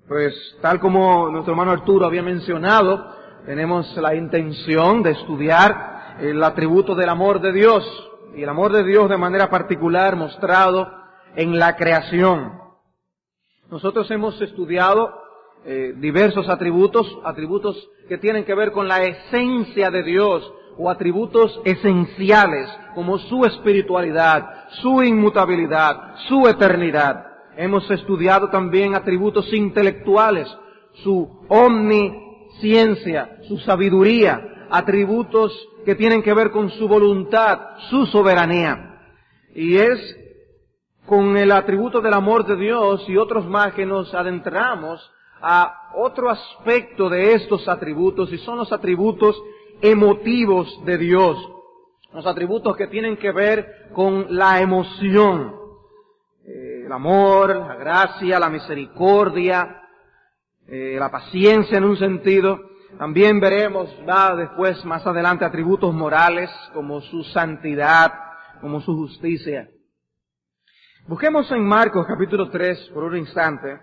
Pues tal como nuestro hermano Arturo había mencionado, tenemos la intención de estudiar el atributo del amor de Dios, y el amor de Dios de manera particular mostrado en la creación. Nosotros hemos estudiado diversos atributos que tienen que ver con la esencia de Dios, o atributos esenciales como su espiritualidad, su inmutabilidad, su eternidad. Hemos estudiado también atributos intelectuales, su omnisciencia, su sabiduría, atributos que tienen que ver con su voluntad, su soberanía. Y es con el atributo del amor de Dios y otros más que nos adentramos a otro aspecto de estos atributos, y son los atributos emotivos de Dios, los atributos que tienen que ver con la emoción, el amor, la gracia, la misericordia, la paciencia en un sentido. También veremos después, más adelante, atributos morales como su santidad, como su justicia. Busquemos en Marcos capítulo 3 por un instante.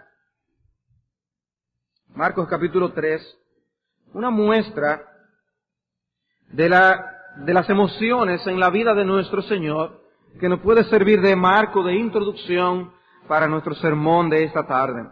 Marcos capítulo 3, una muestra de las emociones en la vida de nuestro Señor, que nos puede servir de marco de introducción para nuestro sermón de esta tarde.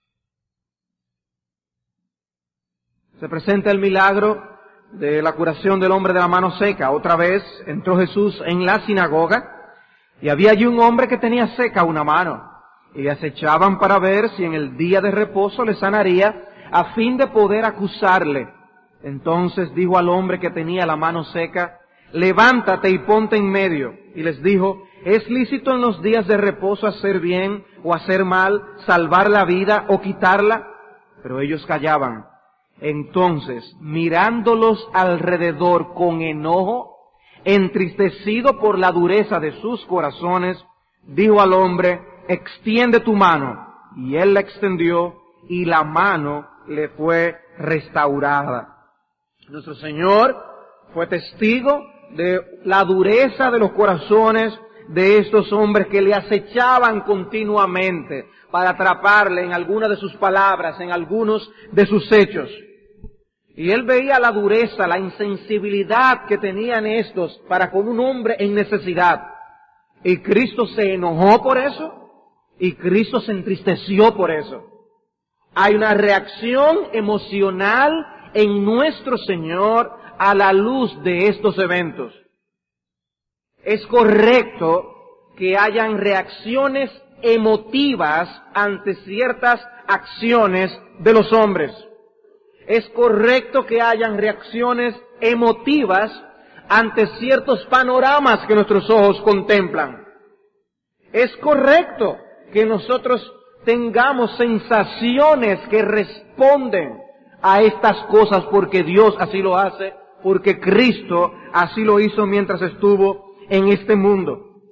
Se presenta el milagro de la curación del hombre de la mano seca. Otra vez entró Jesús en la sinagoga, y había allí un hombre que tenía seca una mano, y le acechaban para ver si en el día de reposo le sanaría, a fin de poder acusarle. Entonces dijo al hombre que tenía la mano seca: levántate y ponte en medio. Y les dijo: ¿es lícito en los días de reposo hacer bien o hacer mal, salvar la vida o quitarla? Pero ellos callaban. Entonces, mirándolos alrededor con enojo, entristecido por la dureza de sus corazones, dijo al hombre: extiende tu mano. Y él la extendió, y la mano le fue restaurada. Nuestro Señor fue testigo de la dureza de los corazones de estos hombres que le acechaban continuamente para atraparle en alguna de sus palabras, en algunos de sus hechos. Y Él veía la dureza, la insensibilidad que tenían estos para con un hombre en necesidad. Y Cristo se enojó por eso, y Cristo se entristeció por eso. Hay una reacción emocional en nuestro Señor a la luz de estos eventos. Es correcto que hayan reacciones emotivas ante ciertas acciones de los hombres. Es correcto que hayan reacciones emotivas ante ciertos panoramas que nuestros ojos contemplan. Es correcto que nosotros tengamos sensaciones que responden a estas cosas, porque Dios así lo hace, porque Cristo así lo hizo mientras estuvo en este mundo.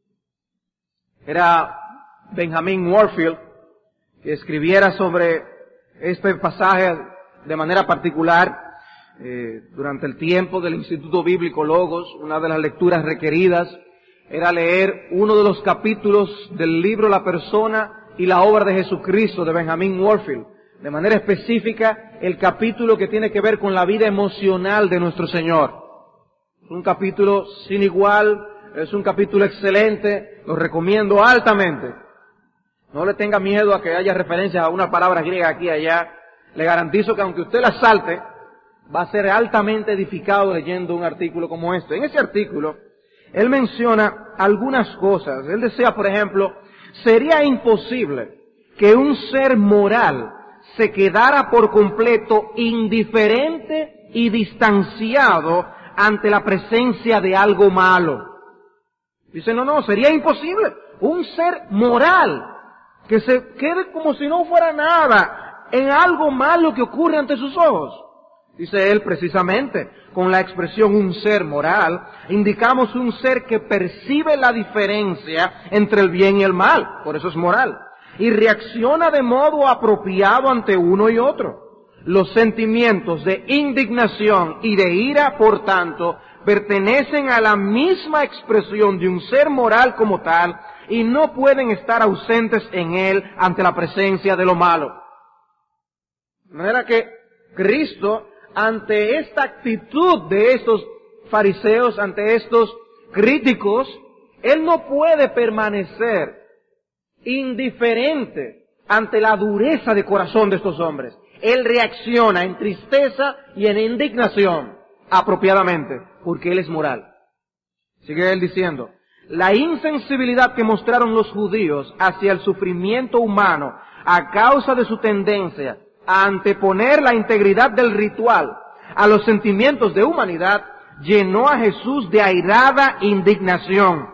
Era Benjamin Warfield que escribiera sobre este pasaje de manera particular durante el tiempo del Instituto Bíblico Logos. Una de las lecturas requeridas era leer uno de los capítulos del libro La persona y la obra de Jesucristo de Benjamin Warfield. De manera específica, el capítulo que tiene que ver con la vida emocional de nuestro Señor. Es un capítulo sin igual, es un capítulo excelente, lo recomiendo altamente. No le tenga miedo a que haya referencias a una palabra griega aquí y allá. Le garantizo que aunque usted la salte, va a ser altamente edificado leyendo un artículo como este. En ese artículo, él menciona algunas cosas. Él decía, por ejemplo, sería imposible que un ser moral se quedara por completo indiferente y distanciado ante la presencia de algo malo. Dice, no, sería imposible. Un ser moral que se quede como si no fuera nada en algo malo que ocurre ante sus ojos. Dice él precisamente, con la expresión un ser moral, indicamos un ser que percibe la diferencia entre el bien y el mal, por eso es moral, y reacciona de modo apropiado ante uno y otro. Los sentimientos de indignación y de ira, por tanto, pertenecen a la misma expresión de un ser moral como tal, y no pueden estar ausentes en él ante la presencia de lo malo. De manera que Cristo, ante esta actitud de estos fariseos, ante estos críticos, Él no puede permanecer indiferente ante la dureza de corazón de estos hombres. Él reacciona en tristeza y en indignación, apropiadamente, porque Él es moral. Sigue Él diciendo, la insensibilidad que mostraron los judíos hacia el sufrimiento humano a causa de su tendencia a anteponer la integridad del ritual a los sentimientos de humanidad, llenó a Jesús de airada indignación.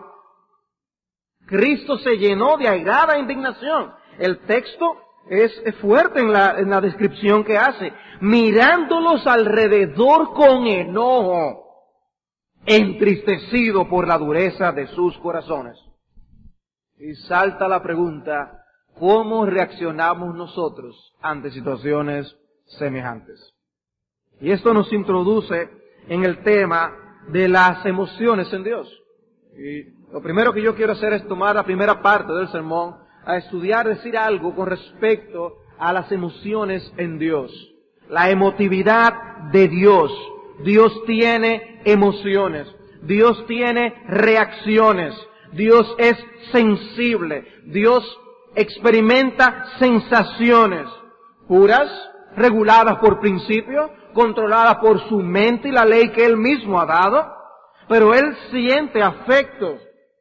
Cristo se llenó de airada indignación. El texto es fuerte en la descripción que hace. Mirándolos alrededor con enojo, entristecido por la dureza de sus corazones. Y salta la pregunta, ¿cómo reaccionamos nosotros ante situaciones semejantes? Y esto nos introduce en el tema de las emociones en Dios. Y lo primero que yo quiero hacer es tomar la primera parte del sermón a estudiar, decir algo con respecto a las emociones en Dios. La emotividad de Dios. Dios tiene emociones. Dios tiene reacciones. Dios es sensible. Dios experimenta sensaciones puras, reguladas por principio, controladas por su mente y la ley que Él mismo ha dado, pero Él siente afectos.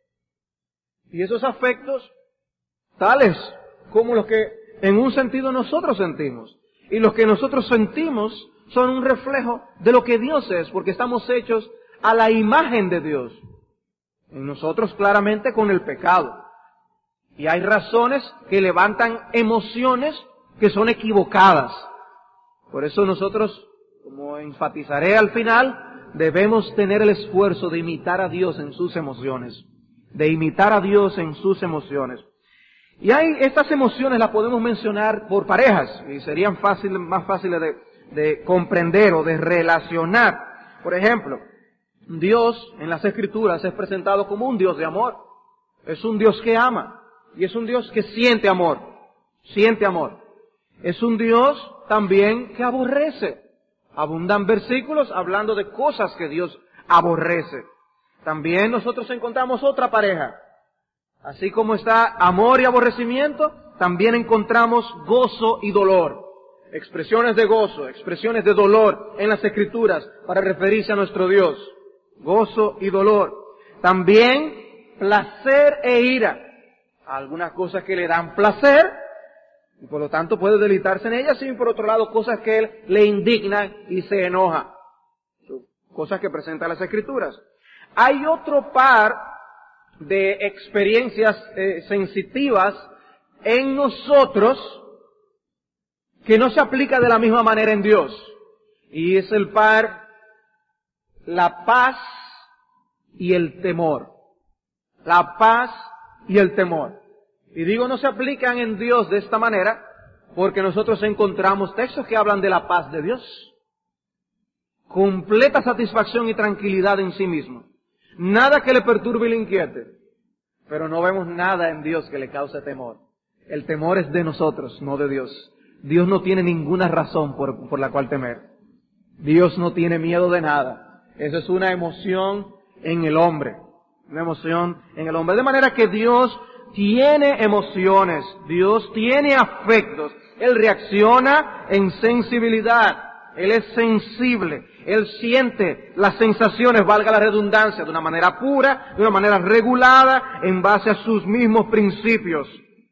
Y esos afectos, tales como los que en un sentido nosotros sentimos. Y los que nosotros sentimos son un reflejo de lo que Dios es, porque estamos hechos a la imagen de Dios. En nosotros claramente con el pecado. Y hay razones que levantan emociones que son equivocadas. Por eso nosotros, como enfatizaré al final, debemos tener el esfuerzo de imitar a Dios en sus emociones. De imitar a Dios en sus emociones. Y estas emociones las podemos mencionar por parejas, y serían más fáciles de comprender o de relacionar. Por ejemplo, Dios en las Escrituras es presentado como un Dios de amor. Es un Dios que ama. Y es un Dios que siente amor. Siente amor. Es un Dios también que aborrece. Abundan versículos hablando de cosas que Dios aborrece. También nosotros encontramos otra pareja. Así como está amor y aborrecimiento, también encontramos gozo y dolor. Expresiones de gozo, expresiones de dolor en las Escrituras para referirse a nuestro Dios. Gozo y dolor. También placer e ira. Algunas cosas que le dan placer y por lo tanto puede deleitarse en ellas, y por otro lado cosas que Él le indignan y se enoja. Cosas que presentan las Escrituras. Hay otro par de experiencias sensitivas en nosotros que no se aplica de la misma manera en Dios. Y es el par, la paz y el temor. La paz y el temor. Y digo no se aplican en Dios de esta manera porque nosotros encontramos textos que hablan de la paz de Dios. Completa satisfacción y tranquilidad en sí mismo. Nada que le perturbe y le inquiete. Pero no vemos nada en Dios que le cause temor. El temor es de nosotros, no de Dios. Dios no tiene ninguna razón por la cual temer. Dios no tiene miedo de nada. Eso es una emoción en el hombre. Una emoción en el hombre. De manera que Dios tiene emociones. Dios tiene afectos. Él reacciona en sensibilidad. Él es sensible. Él siente las sensaciones, valga la redundancia, de una manera pura, de una manera regulada, en base a sus mismos principios.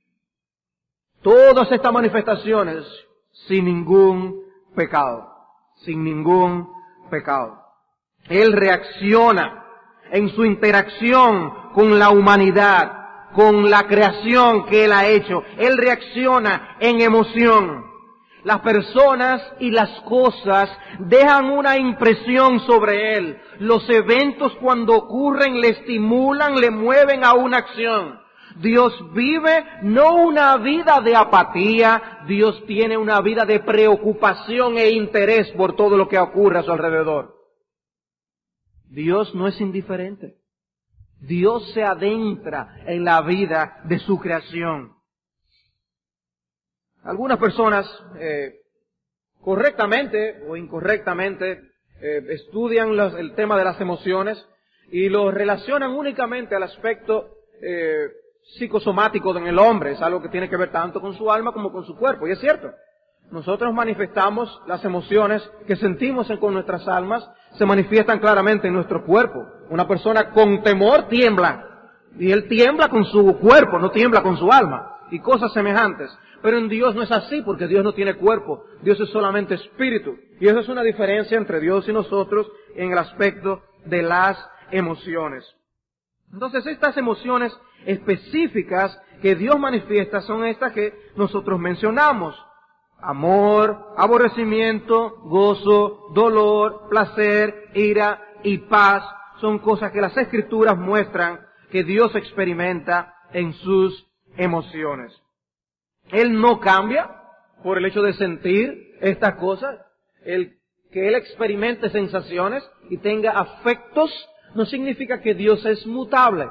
Todas estas manifestaciones sin ningún pecado. Sin ningún pecado. Él reacciona en su interacción con la humanidad, con la creación que Él ha hecho. Él reacciona en emoción. Las personas y las cosas dejan una impresión sobre Él. Los eventos cuando ocurren le estimulan, le mueven a una acción. Dios vive no una vida de apatía, Dios tiene una vida de preocupación e interés por todo lo que ocurre a su alrededor. Dios no es indiferente. Dios se adentra en la vida de su creación. Algunas personas correctamente o incorrectamente estudian el tema de las emociones y lo relacionan únicamente al aspecto psicosomático en el hombre. Es algo que tiene que ver tanto con su alma como con su cuerpo. Y es cierto, nosotros manifestamos las emociones que sentimos con nuestras almas, se manifiestan claramente en nuestro cuerpo. Una persona con temor tiembla, y él tiembla con su cuerpo, no tiembla con su alma, y cosas semejantes. Pero en Dios no es así, porque Dios no tiene cuerpo, Dios es solamente espíritu. Y esa es una diferencia entre Dios y nosotros en el aspecto de las emociones. Entonces estas emociones específicas que Dios manifiesta son estas que nosotros mencionamos. Amor, aborrecimiento, gozo, dolor, placer, ira y paz. Son cosas que las Escrituras muestran que Dios experimenta en sus emociones. Él no cambia por el hecho de sentir estas cosas. Que Él experimente sensaciones y tenga afectos no significa que Dios es mutable.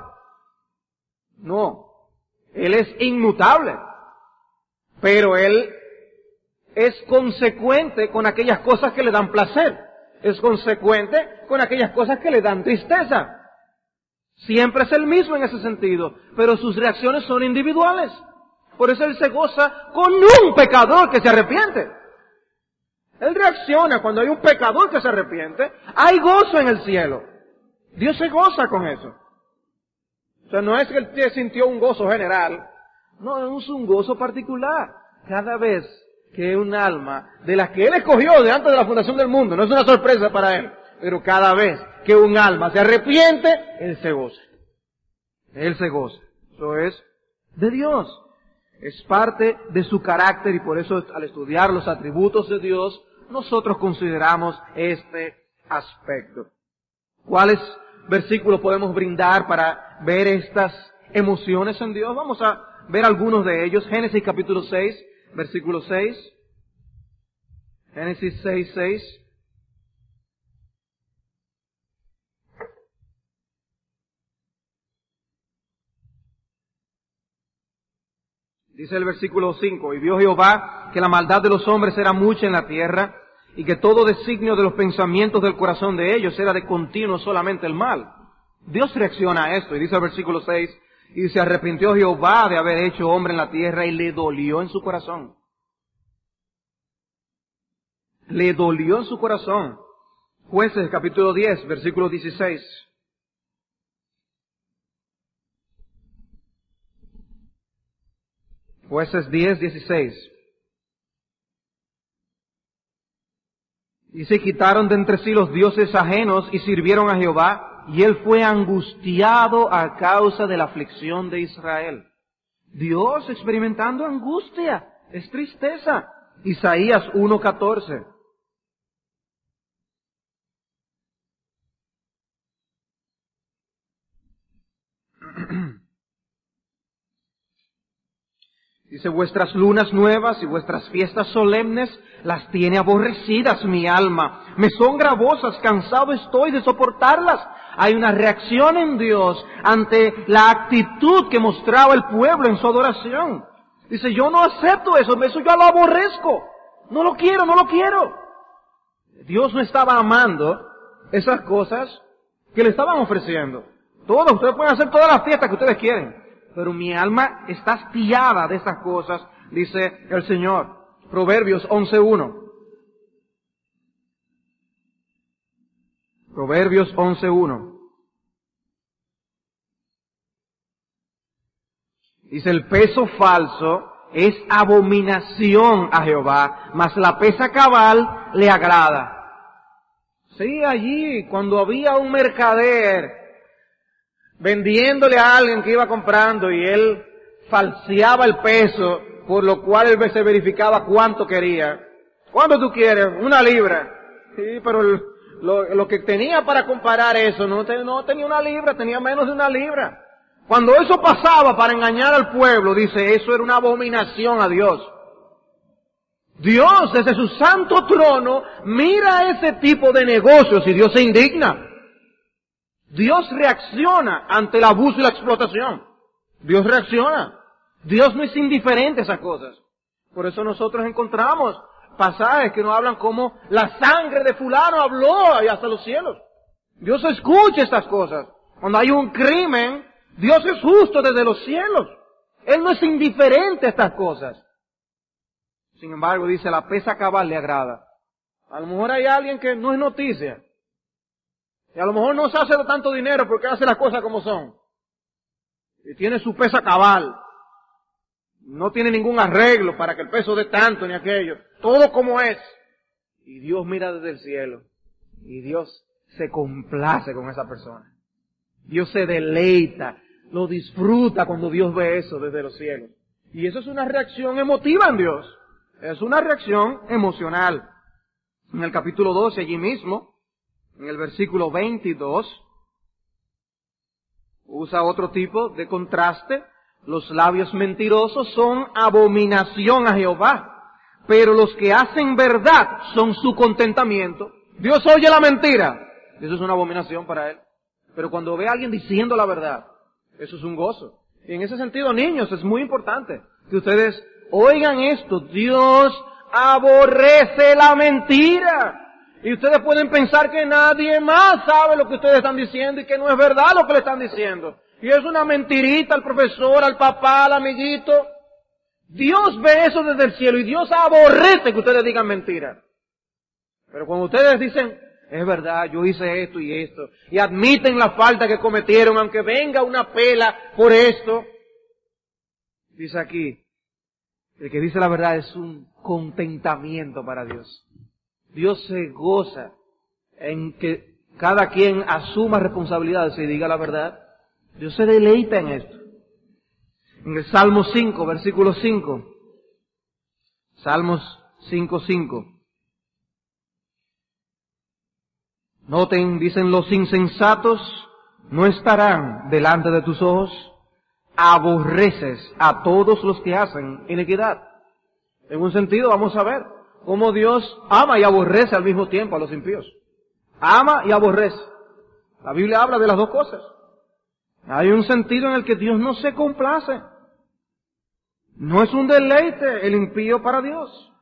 No, Él es inmutable. Pero Él es consecuente con aquellas cosas que le dan placer. Es consecuente con aquellas cosas que le dan tristeza. Siempre es el mismo en ese sentido, pero sus reacciones son individuales. Por eso Él se goza con un pecador que se arrepiente. Él reacciona cuando hay un pecador que se arrepiente. Hay gozo en el cielo. Dios se goza con eso. O sea, no es que Él sintió un gozo general. No, es un gozo particular. Cada vez que un alma de las que Él escogió de antes de la fundación del mundo, no es una sorpresa para Él, pero cada vez que un alma se arrepiente, Él se goza. Él se goza. Eso es de Dios. Es parte de su carácter y por eso al estudiar los atributos de Dios, nosotros consideramos este aspecto. ¿Cuáles versículos podemos brindar para ver estas emociones en Dios? Vamos a ver algunos de ellos. Génesis capítulo 6, versículo 6. Génesis 6, 6. Dice el versículo 5, y vio Jehová que la maldad de los hombres era mucha en la tierra, y que todo designio de los pensamientos del corazón de ellos era de continuo solamente el mal. Dios reacciona a esto, y dice el versículo 6, y se arrepintió Jehová de haber hecho hombre en la tierra, y le dolió en su corazón. Le dolió en su corazón. Jueces capítulo 10, versículo 16. Jueces 10, 16. Y se quitaron de entre sí los dioses ajenos y sirvieron a Jehová, y él fue angustiado a causa de la aflicción de Israel. Dios experimentando angustia, es tristeza. Isaías 1:14. Dice, vuestras lunas nuevas y vuestras fiestas solemnes las tiene aborrecidas mi alma. Me son gravosas, cansado estoy de soportarlas. Hay una reacción en Dios ante la actitud que mostraba el pueblo en su adoración. Dice, yo no acepto eso yo lo aborrezco. No lo quiero, no lo quiero. Dios no estaba amando esas cosas que le estaban ofreciendo. Ustedes pueden hacer todas las fiestas que ustedes quieren. Pero mi alma está hastiada de esas cosas, dice el Señor. Proverbios 11:1. Proverbios 11:1. Dice, el peso falso es abominación a Jehová, mas la pesa cabal le agrada. Sí, allí, cuando había un mercader vendiéndole a alguien que iba comprando y él falseaba el peso, por lo cual él se verificaba cuánto quería. ¿Cuánto tú quieres? 1 libra. Sí, pero lo que tenía para comparar eso no tenía 1 libra, tenía menos de 1 libra. Cuando eso pasaba para engañar al pueblo, dice, eso era una abominación a Dios. Dios, desde su santo trono, mira ese tipo de negocios y Dios se indigna. Dios reacciona ante el abuso y la explotación. Dios reacciona. Dios no es indiferente a esas cosas. Por eso nosotros encontramos pasajes que nos hablan cómo la sangre de fulano habló allá hasta los cielos. Dios escucha estas cosas. Cuando hay un crimen, Dios es justo desde los cielos. Él no es indiferente a estas cosas. Sin embargo, dice, la pesa cabal le agrada. A lo mejor hay alguien que no es noticia. Y a lo mejor no se hace de tanto dinero porque hace las cosas como son. Y tiene su pesa cabal. No tiene ningún arreglo para que el peso dé tanto ni aquello. Todo como es. Y Dios mira desde el cielo. Y Dios se complace con esa persona. Dios se deleita, lo disfruta cuando Dios ve eso desde los cielos. Y eso es una reacción emotiva en Dios. Es una reacción emocional. En el capítulo 12, allí mismo, en el versículo 22, usa otro tipo de contraste. Los labios mentirosos son abominación a Jehová, pero los que hacen verdad son su contentamiento. Dios oye la mentira. Eso es una abominación para Él. Pero cuando ve a alguien diciendo la verdad, eso es un gozo. Y en ese sentido, niños, es muy importante que ustedes oigan esto. Dios aborrece la mentira. Y ustedes pueden pensar que nadie más sabe lo que ustedes están diciendo y que no es verdad lo que le están diciendo. Y es una mentirita al profesor, al papá, al amiguito. Dios ve eso desde el cielo y Dios aborrece que ustedes digan mentiras. Pero cuando ustedes dicen, es verdad, yo hice esto y esto, y admiten la falta que cometieron, aunque venga una pela por esto, dice aquí, el que dice la verdad es un contentamiento para Dios. Dios se goza en que cada quien asuma responsabilidades y diga la verdad. Dios se deleita en esto. En el Salmo 5, versículo 5. Salmos 5:5. Noten, dicen, los insensatos no estarán delante de tus ojos. Aborreces a todos los que hacen iniquidad. En un sentido, vamos a ver cómo Dios ama y aborrece al mismo tiempo a los impíos. Ama y aborrece. La Biblia habla de las dos cosas. Hay un sentido en el que Dios no se complace. No es un deleite el impío para Dios.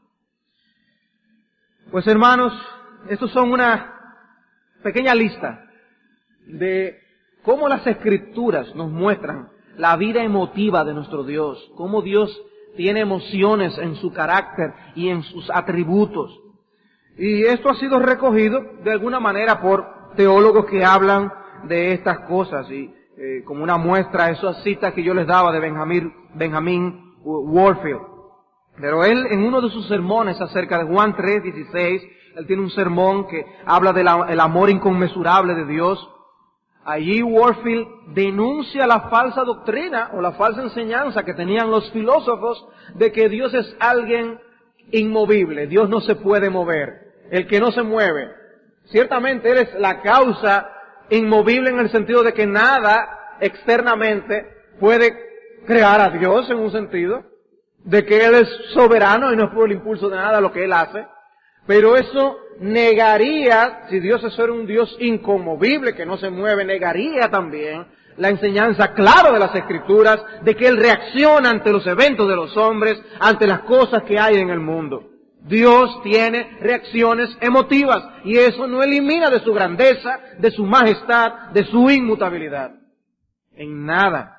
Pues hermanos, estos son una pequeña lista de cómo las Escrituras nos muestran la vida emotiva de nuestro Dios, cómo Dios tiene emociones en su carácter y en sus atributos. Y esto ha sido recogido de alguna manera por teólogos que hablan de estas cosas. Y como una muestra, esas citas que yo les daba de Benjamin Warfield. Pero él, en uno de sus sermones acerca de Juan 3:16, él tiene un sermón que habla del amor inconmensurable de Dios. Allí Warfield denuncia la falsa doctrina o la falsa enseñanza que tenían los filósofos de que Dios es alguien inmovible, Dios no se puede mover, el que no se mueve. Ciertamente Él es la causa inmovible en el sentido de que nada externamente puede crear a Dios en un sentido, de que Él es soberano y no es por el impulso de nada lo que Él hace. Pero eso negaría, si Dios es un Dios inconmovible, que no se mueve, negaría también la enseñanza clara de las Escrituras de que Él reacciona ante los eventos de los hombres, ante las cosas que hay en el mundo. Dios tiene reacciones emotivas y eso no elimina de su grandeza, de su majestad, de su inmutabilidad. En nada.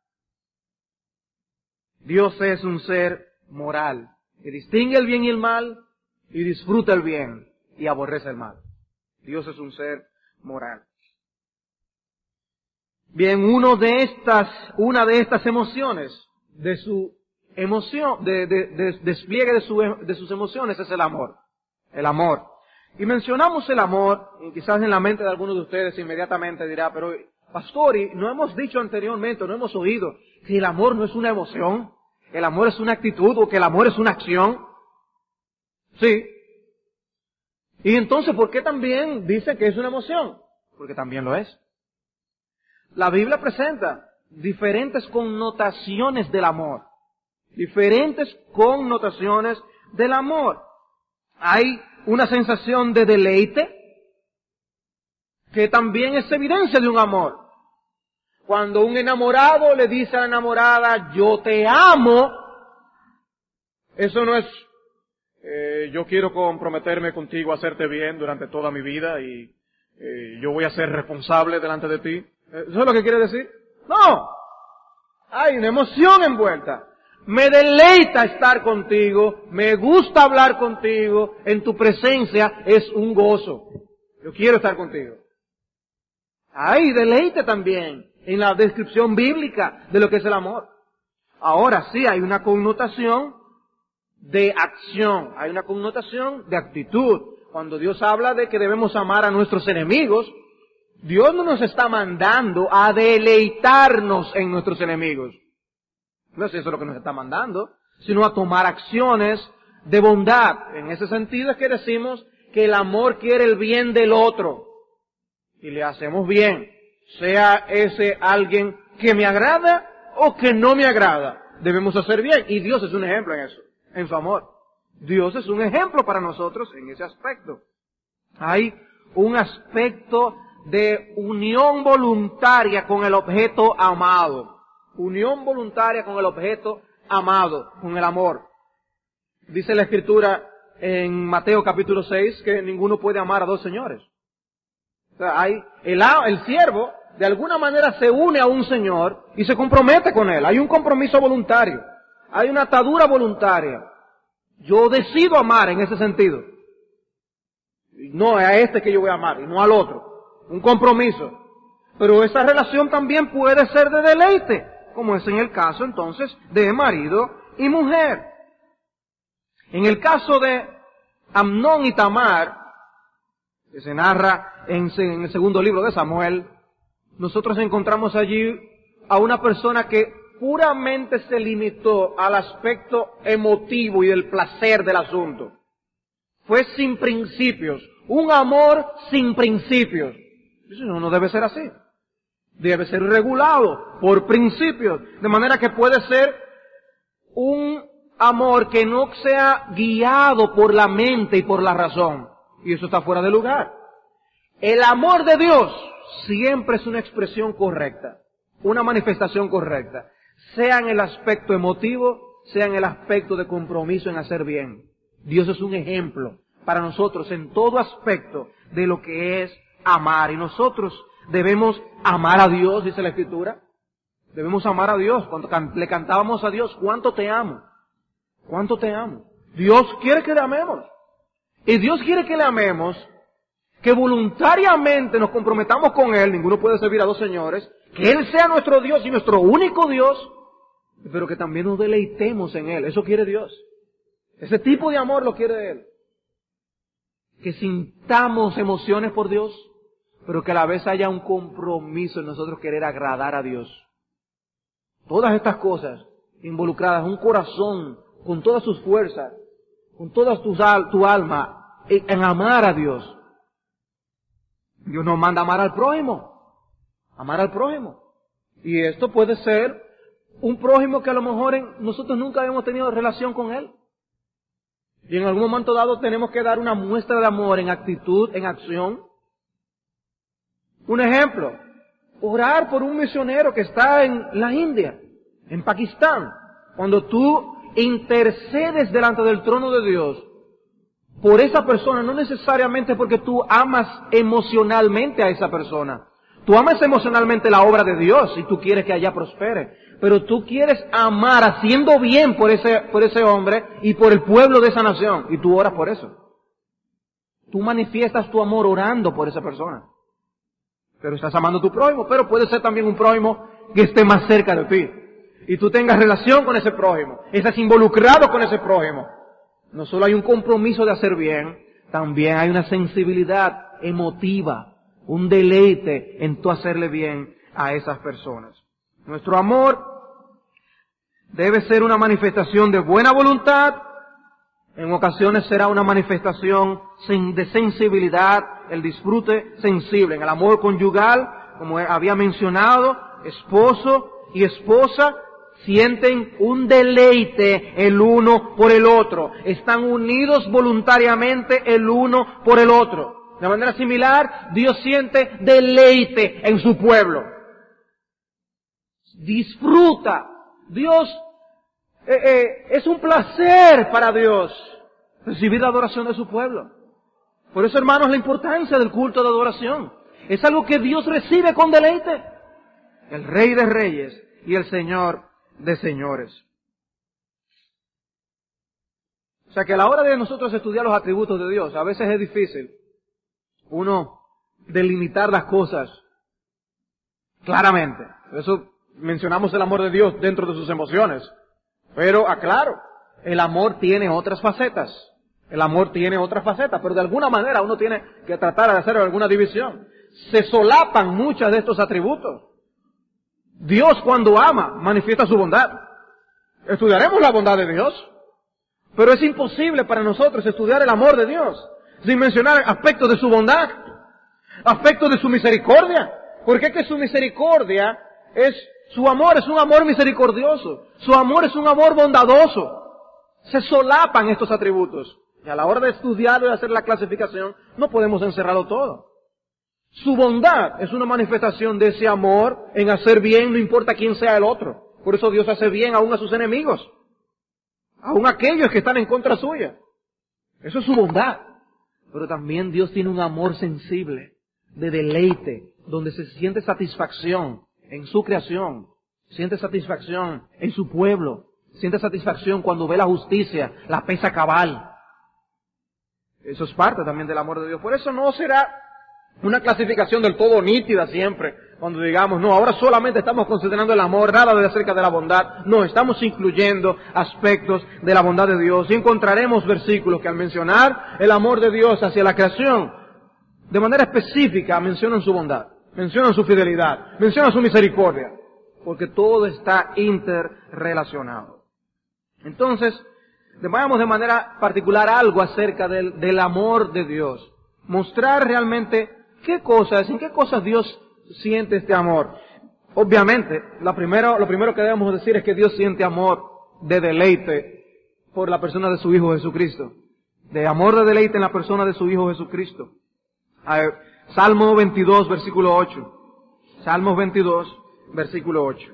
Dios es un ser moral que distingue el bien y el mal y disfruta el bien y aborrece el mal. Dios es un ser moral. Bien, una de estas emociones, de su emoción, de despliegue de sus emociones es el amor. El amor. Y mencionamos el amor, y quizás en la mente de algunos de ustedes inmediatamente dirá, pero pastor, y no hemos dicho anteriormente, no hemos oído que el amor no es una emoción, el amor es una actitud o que el amor es una acción. Sí. Y entonces, ¿por qué también dice que es una emoción? Porque también lo es. La Biblia presenta diferentes connotaciones del amor. Diferentes connotaciones del amor. Hay una sensación de deleite que también es evidencia de un amor. Cuando un enamorado le dice a la enamorada, yo te amo, eso no es yo quiero comprometerme contigo a hacerte bien durante toda mi vida y yo voy a ser responsable delante de ti. ¿Eso es lo que quiere decir? No. Hay una emoción envuelta. Me deleita estar contigo, me gusta hablar contigo, en tu presencia es un gozo. Yo quiero estar contigo. Hay deleite también en la descripción bíblica de lo que es el amor. Ahora sí, hay una connotación de acción, hay una connotación de actitud. Cuando Dios habla de que debemos amar a nuestros enemigos, Dios no nos está mandando a deleitarnos en nuestros enemigos. No es eso lo que nos está mandando, sino a tomar acciones de bondad. En ese sentido es que decimos que el amor quiere el bien del otro. Y le hacemos bien, sea ese alguien que me agrada o que no me agrada. Debemos hacer bien. Y Dios es un ejemplo en eso, en su amor. Dios es un ejemplo para nosotros en ese aspecto. Hay un aspecto de unión voluntaria con el objeto amado. Unión voluntaria con el objeto amado, con el amor. Dice la Escritura en Mateo capítulo 6 que ninguno puede amar a dos señores. O sea, el siervo de alguna manera se une a un señor y se compromete con él. Hay un compromiso voluntario. Hay una atadura voluntaria. Yo decido amar en ese sentido. No a este que yo voy a amar y no al otro. Un compromiso. Pero esa relación también puede ser de deleite, como es en el caso entonces de marido y mujer. En el caso de Amnón y Tamar, que se narra en el segundo libro de Samuel, nosotros encontramos allí a una persona que puramente se limitó al aspecto emotivo y del placer del asunto. Fue sin principios, un amor sin principios. Eso no debe ser así. Debe ser regulado por principios, de manera que puede ser un amor que no sea guiado por la mente y por la razón. Y eso está fuera de lugar. El amor de Dios siempre es una expresión correcta, una manifestación correcta, sea en el aspecto emotivo, sea en el aspecto de compromiso en hacer bien. Dios es un ejemplo para nosotros en todo aspecto de lo que es amar. Y nosotros debemos amar a Dios, dice la Escritura. Debemos amar a Dios. Cuando le cantábamos a Dios, ¿cuánto te amo? ¿Cuánto te amo? Dios quiere que le amemos. Y Dios quiere que le amemos, que voluntariamente nos comprometamos con Él. Ninguno puede servir a dos señores. Que Él sea nuestro Dios y nuestro único Dios, pero que también nos deleitemos en Él. Eso quiere Dios. Ese tipo de amor lo quiere Él. Que sintamos emociones por Dios, pero que a la vez haya un compromiso en nosotros querer agradar a Dios. Todas estas cosas involucradas, un corazón con todas sus fuerzas, con toda tu alma, en amar a Dios. Dios nos manda a amar al prójimo. Amar al prójimo. Y esto puede ser un prójimo que a lo mejor nosotros nunca hemos tenido relación con él. Y en algún momento dado tenemos que dar una muestra de amor en actitud, en acción. Un ejemplo, orar por un misionero que está en la India, en Pakistán. Cuando tú intercedes delante del trono de Dios por esa persona, no necesariamente porque tú amas emocionalmente a esa persona. Tú amas emocionalmente la obra de Dios y tú quieres que allá prospere. Pero tú quieres amar haciendo bien por ese hombre y por el pueblo de esa nación. Y tú oras por eso. Tú manifiestas tu amor orando por esa persona. Pero estás amando a tu prójimo. Pero puede ser también un prójimo que esté más cerca de ti. Y tú tengas relación con ese prójimo. Estás involucrado con ese prójimo. No solo hay un compromiso de hacer bien, también hay una sensibilidad emotiva, un deleite en tú hacerle bien a esas personas. Nuestro amor debe ser una manifestación de buena voluntad, en ocasiones será una manifestación de sensibilidad, el disfrute sensible. En el amor conyugal, como había mencionado, esposo y esposa sienten un deleite el uno por el otro. Están unidos voluntariamente el uno por el otro. De manera similar, Dios siente deleite en su pueblo. Disfruta. Dios, es un placer para Dios recibir la adoración de su pueblo. Por eso, hermanos, la importancia del culto de adoración. Es algo que Dios recibe con deleite. El Rey de Reyes y el Señor de Señores. O sea que a la hora de nosotros estudiar los atributos de Dios, a veces es difícil uno delimitar las cosas claramente. Por eso mencionamos el amor de Dios dentro de sus emociones. Pero aclaro, el amor tiene otras facetas. El amor tiene otras facetas, pero de alguna manera uno tiene que tratar de hacer alguna división. Se solapan muchas de estos atributos. Dios, cuando ama, manifiesta su bondad. Estudiaremos la bondad de Dios. Pero es imposible para nosotros estudiar el amor de Dios sin mencionar aspectos de su bondad, aspectos de su misericordia. Porque es que su misericordia su amor es un amor misericordioso. Su amor es un amor bondadoso. Se solapan estos atributos. Y a la hora de estudiarlo y hacer la clasificación, no podemos encerrarlo todo. Su bondad es una manifestación de ese amor en hacer bien, no importa quién sea el otro. Por eso Dios hace bien aún a sus enemigos. Aún aquellos que están en contra suya. Eso es su bondad. Pero también Dios tiene un amor sensible, de deleite, donde se siente satisfacción en su creación, siente satisfacción en su pueblo, siente satisfacción cuando ve la justicia, la pesa cabal. Eso es parte también del amor de Dios. Por eso no será una clasificación del todo nítida siempre, cuando digamos, no, ahora solamente estamos considerando el amor, nada de acerca de la bondad. No, estamos incluyendo aspectos de la bondad de Dios. Y encontraremos versículos que al mencionar el amor de Dios hacia la creación, de manera específica mencionan su bondad, mencionan su fidelidad, mencionan su misericordia, porque todo está interrelacionado. Entonces, veamos de manera particular algo acerca del amor de Dios. Mostrar realmente en qué cosas Dios siente este amor. Obviamente, lo primero que debemos decir es que Dios siente amor de deleite por la persona de su Hijo Jesucristo. De amor de deleite en la persona de su Hijo Jesucristo. Salmo 22, versículo 8. Salmos 22, versículo 8.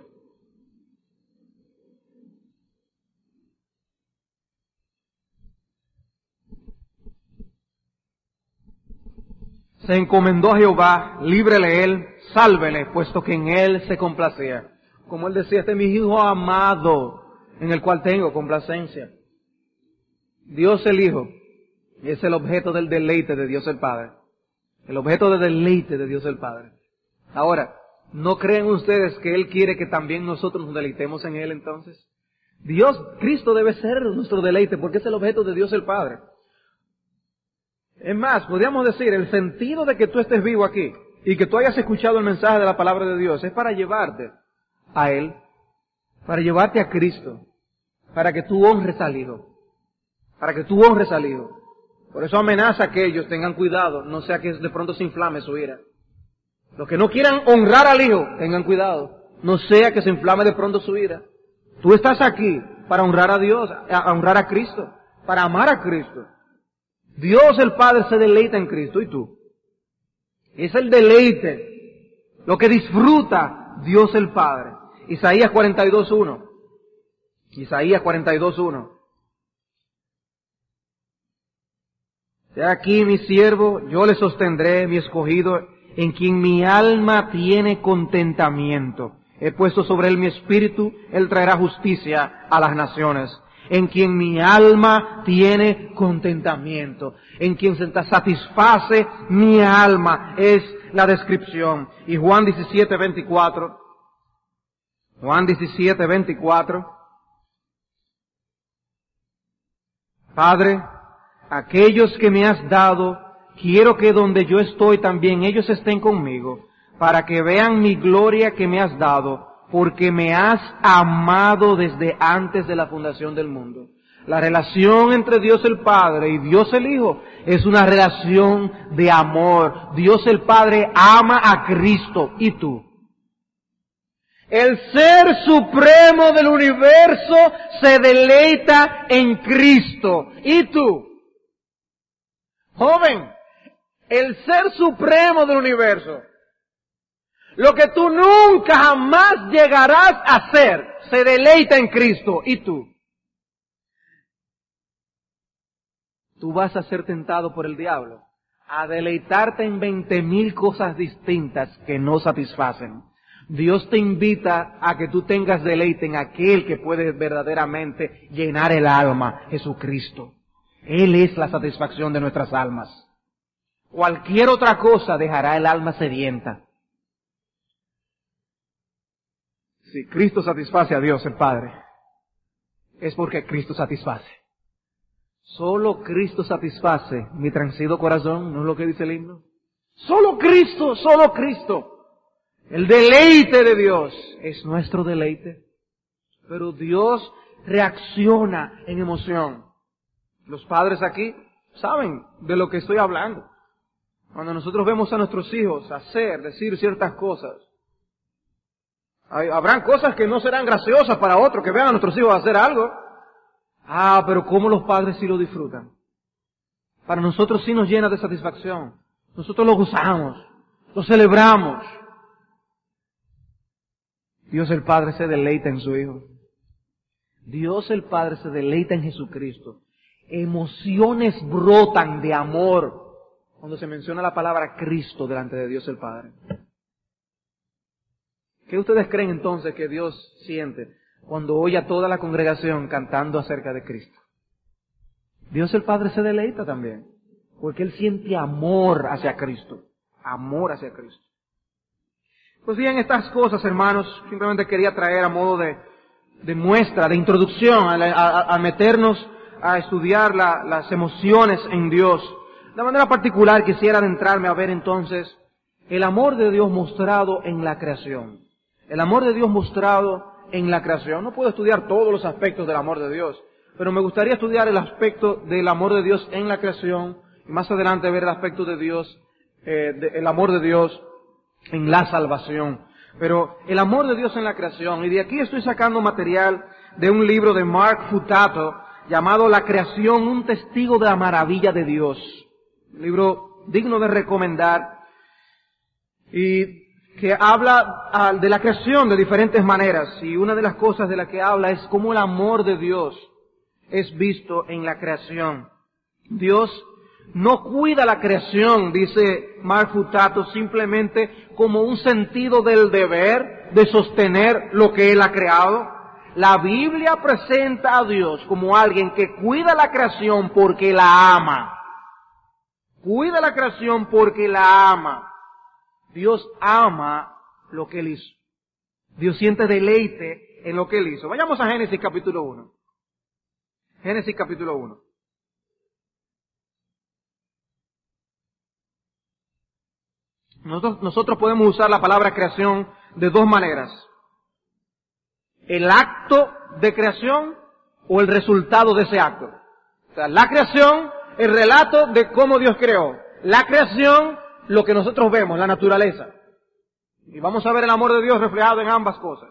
Se encomendó a Jehová, líbrele él, sálvele, puesto que en él se complacía. Como él decía, este es mi Hijo amado, en el cual tengo complacencia. Dios el Hijo es el objeto del deleite de Dios el Padre. El objeto de deleite de Dios el Padre. Ahora, ¿no creen ustedes que Él quiere que también nosotros nos deleitemos en Él entonces? Cristo debe ser nuestro deleite porque es el objeto de Dios el Padre. Es más, podríamos decir, el sentido de que tú estés vivo aquí y que tú hayas escuchado el mensaje de la palabra de Dios es para llevarte a Él, para llevarte a Cristo, para que tú honres al Hijo, para que tú honres al Hijo. Por eso amenaza que ellos tengan cuidado, no sea que de pronto se inflame su ira. Los que no quieran honrar al Hijo, tengan cuidado, no sea que se inflame de pronto su ira. Tú estás aquí para honrar a Dios, a honrar a Cristo, para amar a Cristo. Dios el Padre se deleita en Cristo, ¿y tú? Es el deleite, lo que disfruta Dios el Padre. Isaías 42:1. Isaías 42:1. He aquí mi siervo, yo le sostendré, mi escogido, en quien mi alma tiene contentamiento. He puesto sobre él mi espíritu, él traerá justicia a las naciones. En quien mi alma tiene contentamiento, en quien se satisface mi alma, es la descripción. Y Juan 17:24, Juan 17:24, Padre, aquellos que me has dado, quiero que donde yo estoy también ellos estén conmigo, para que vean mi gloria que me has dado, porque me has amado desde antes de la fundación del mundo. La relación entre Dios el Padre y Dios el Hijo es una relación de amor. Dios el Padre ama a Cristo y tú. El Ser Supremo del universo se deleita en Cristo y tú. Joven, el Ser Supremo del universo, lo que tú nunca jamás llegarás a ser, se deleita en Cristo y tú. tú vas a ser tentado por el diablo a deleitarte en 20,000 cosas distintas que no satisfacen. Dios te invita a que tú tengas deleite en aquel que puede verdaderamente llenar el alma, Jesucristo. Él es la satisfacción de nuestras almas. Cualquier otra cosa dejará el alma sedienta. Si Cristo satisface a Dios el Padre, es porque Cristo satisface. Solo Cristo satisface mi transido corazón, ¿no es lo que dice el himno? Solo Cristo, solo Cristo. El deleite de Dios es nuestro deleite. Pero Dios reacciona en emoción. Los padres aquí saben de lo que estoy hablando. Cuando nosotros vemos a nuestros hijos hacer, decir ciertas cosas, habrán cosas que no serán graciosas para otros, que vean a nuestros hijos hacer algo. Pero cómo los padres sí lo disfrutan. Para nosotros sí nos llena de satisfacción. Nosotros lo gozamos, lo celebramos. Dios el Padre se deleita en su Hijo. Dios el Padre se deleita en Jesucristo. Emociones brotan de amor cuando se menciona la palabra Cristo delante de Dios el Padre. ¿Qué ustedes creen entonces que Dios siente cuando oye a toda la congregación cantando acerca de Cristo? Dios el Padre se deleita también, porque Él siente amor hacia Cristo. Amor hacia Cristo. Pues bien, estas cosas, hermanos, simplemente quería traer a modo de muestra, de introducción, a meternos a estudiar las emociones en Dios. De manera particular quisiera adentrarme a ver entonces el amor de Dios mostrado en la creación. El amor de Dios mostrado en la creación. No puedo estudiar todos los aspectos del amor de Dios, pero me gustaría estudiar el aspecto del amor de Dios en la creación y más adelante ver el aspecto de Dios, el amor de Dios en la salvación. Pero el amor de Dios en la creación, y de aquí estoy sacando material de un libro de Mark Futato llamado La creación, un testigo de la maravilla de Dios. Un libro digno de recomendar y que habla de la creación de diferentes maneras. Y una de las cosas de las que habla es cómo el amor de Dios es visto en la creación. Dios no cuida la creación, dice Mark Futato, simplemente como un sentido del deber de sostener lo que Él ha creado. La Biblia presenta a Dios como alguien que cuida la creación porque la ama. Cuida la creación porque la ama. Dios ama lo que Él hizo. Dios siente deleite en lo que Él hizo. Vayamos a Génesis capítulo 1. Génesis capítulo 1. Nosotros podemos usar la palabra creación de dos maneras. El acto de creación o el resultado de ese acto. O sea, la creación, el relato de cómo Dios creó. La creación, lo que nosotros vemos, la naturaleza. Y vamos a ver el amor de Dios reflejado en ambas cosas.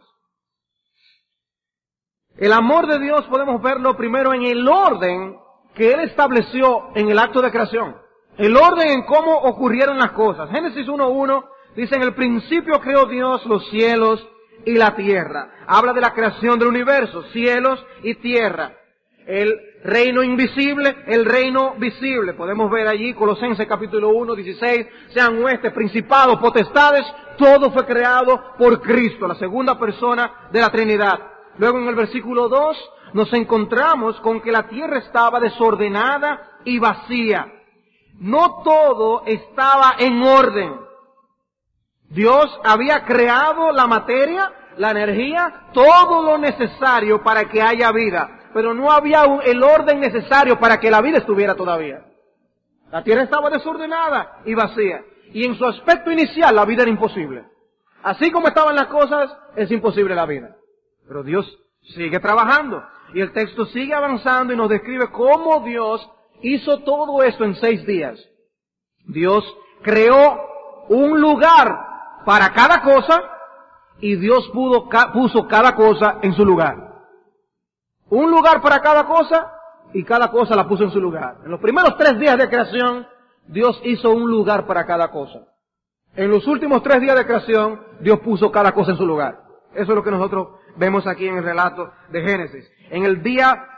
El amor de Dios podemos verlo primero en el orden que Él estableció en el acto de creación. El orden en cómo ocurrieron las cosas. Génesis 1:1 dice: en el principio creó Dios los cielos y la tierra. Habla de la creación del universo, cielos y tierra. El reino invisible, el reino visible. Podemos ver allí Colosenses capítulo 1:16, sean huestes, principados, potestades, todo fue creado por Cristo, la segunda persona de la Trinidad. Luego en el versículo 2 nos encontramos con que la tierra estaba desordenada y vacía. No todo estaba en orden. Dios había creado la materia, la energía, todo lo necesario para que haya vida, pero no había el orden necesario para que la vida estuviera todavía. La tierra estaba desordenada y vacía, y en su aspecto inicial la vida era imposible. Así como estaban las cosas, es imposible la vida. Pero Dios sigue trabajando, y el texto sigue avanzando y nos describe cómo Dios hizo todo esto en 6 días. Dios creó un lugar para cada cosa y Dios puso cada cosa en su lugar. Un lugar para cada cosa y cada cosa la puso en su lugar. En los primeros 3 días de creación, Dios hizo un lugar para cada cosa. En los últimos 3 días de creación, Dios puso cada cosa en su lugar. Eso es lo que nosotros vemos aquí en el relato de Génesis. En el día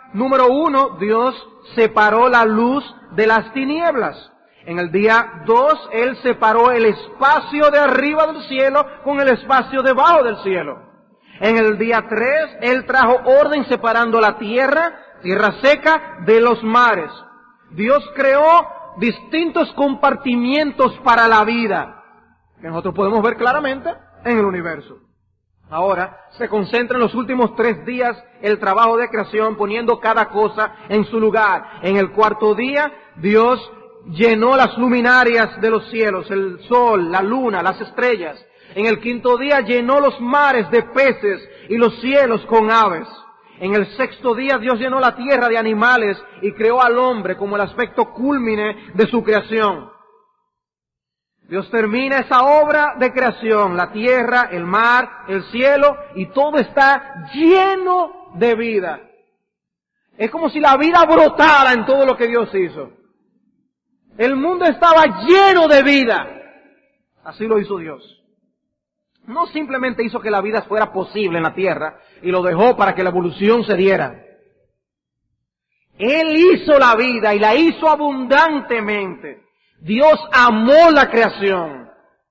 número 1, Dios separó la luz de las tinieblas. En el día 2, Él separó el espacio de arriba del cielo con el espacio debajo del cielo. En el día 3, Él trajo orden separando la tierra seca, de los mares. Dios creó distintos compartimientos para la vida, que nosotros podemos ver claramente en el universo. Ahora, se concentra en los últimos 3 días el trabajo de creación, poniendo cada cosa en su lugar. En el cuarto día, Dios llenó las luminarias de los cielos, el sol, la luna, las estrellas. En el quinto día llenó los mares de peces y los cielos con aves. En el sexto día Dios llenó la tierra de animales y creó al hombre como el aspecto cúlmine de su creación. Dios termina esa obra de creación, la tierra, el mar, el cielo, y todo está lleno de vida. Es como si la vida brotara en todo lo que Dios hizo. El mundo estaba lleno de vida. Así lo hizo Dios. No simplemente hizo que la vida fuera posible en la tierra y lo dejó para que la evolución se diera. Él hizo la vida y la hizo abundantemente. Dios amó la creación.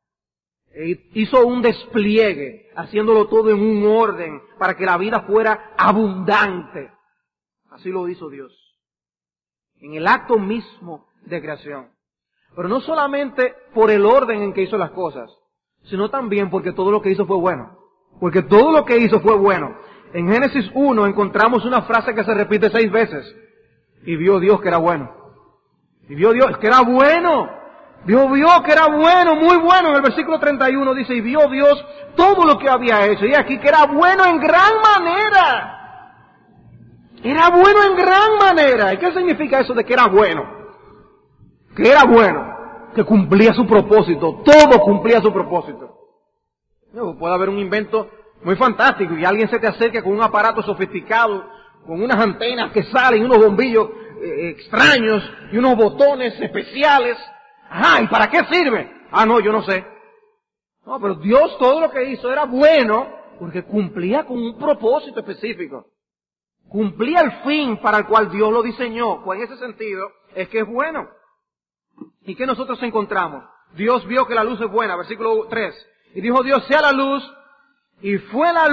E hizo un despliegue, haciéndolo todo en un orden para que la vida fuera abundante. Así lo hizo Dios. En el acto mismo de creación. Pero no solamente por el orden en que hizo las cosas, sino también porque todo lo que hizo fue bueno. Porque todo lo que hizo fue bueno. En Génesis 1 encontramos una frase que se repite 6 veces. Y vio Dios que era bueno. Y vio Dios que era bueno. Dios vio que era bueno, muy bueno. En el versículo 31 dice, y vio Dios todo lo que había hecho. Y aquí que era bueno en gran manera. Era bueno en gran manera. ¿Y qué significa eso de que era bueno? Que era bueno. Que cumplía su propósito, todo cumplía su propósito. Puede haber un invento muy fantástico y alguien se te acerca con un aparato sofisticado, con unas antenas que salen, unos bombillos extraños y unos botones especiales. Ajá, ¿y para qué sirve? Ah, no, yo no sé. No, pero Dios todo lo que hizo era bueno porque cumplía con un propósito específico. Cumplía el fin para el cual Dios lo diseñó. Pues en ese sentido es que es bueno. ¿Y qué nosotros encontramos? Dios vio que la luz es buena, versículo 3. Y dijo Dios, sea la luz, y fue la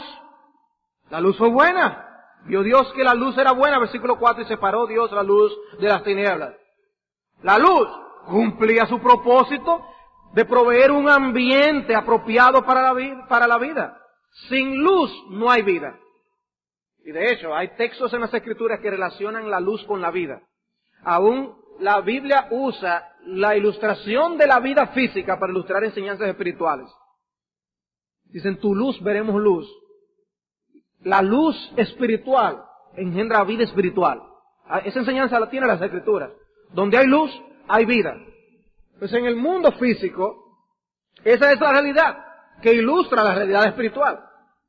luz fue buena. Vio Dios que la luz era buena, versículo 4, y separó Dios la luz de las tinieblas. La luz cumplía su propósito de proveer un ambiente apropiado para la vida. Sin luz no hay vida. Y de hecho, hay textos en las Escrituras que relacionan la luz con la vida. Aún la Biblia usa la ilustración de la vida física para ilustrar enseñanzas espirituales. Dicen, tu luz veremos luz. La luz espiritual engendra vida espiritual. Esa enseñanza la tiene las Escrituras. Donde hay luz, hay vida. Pues en el mundo físico, esa es la realidad que ilustra la realidad espiritual.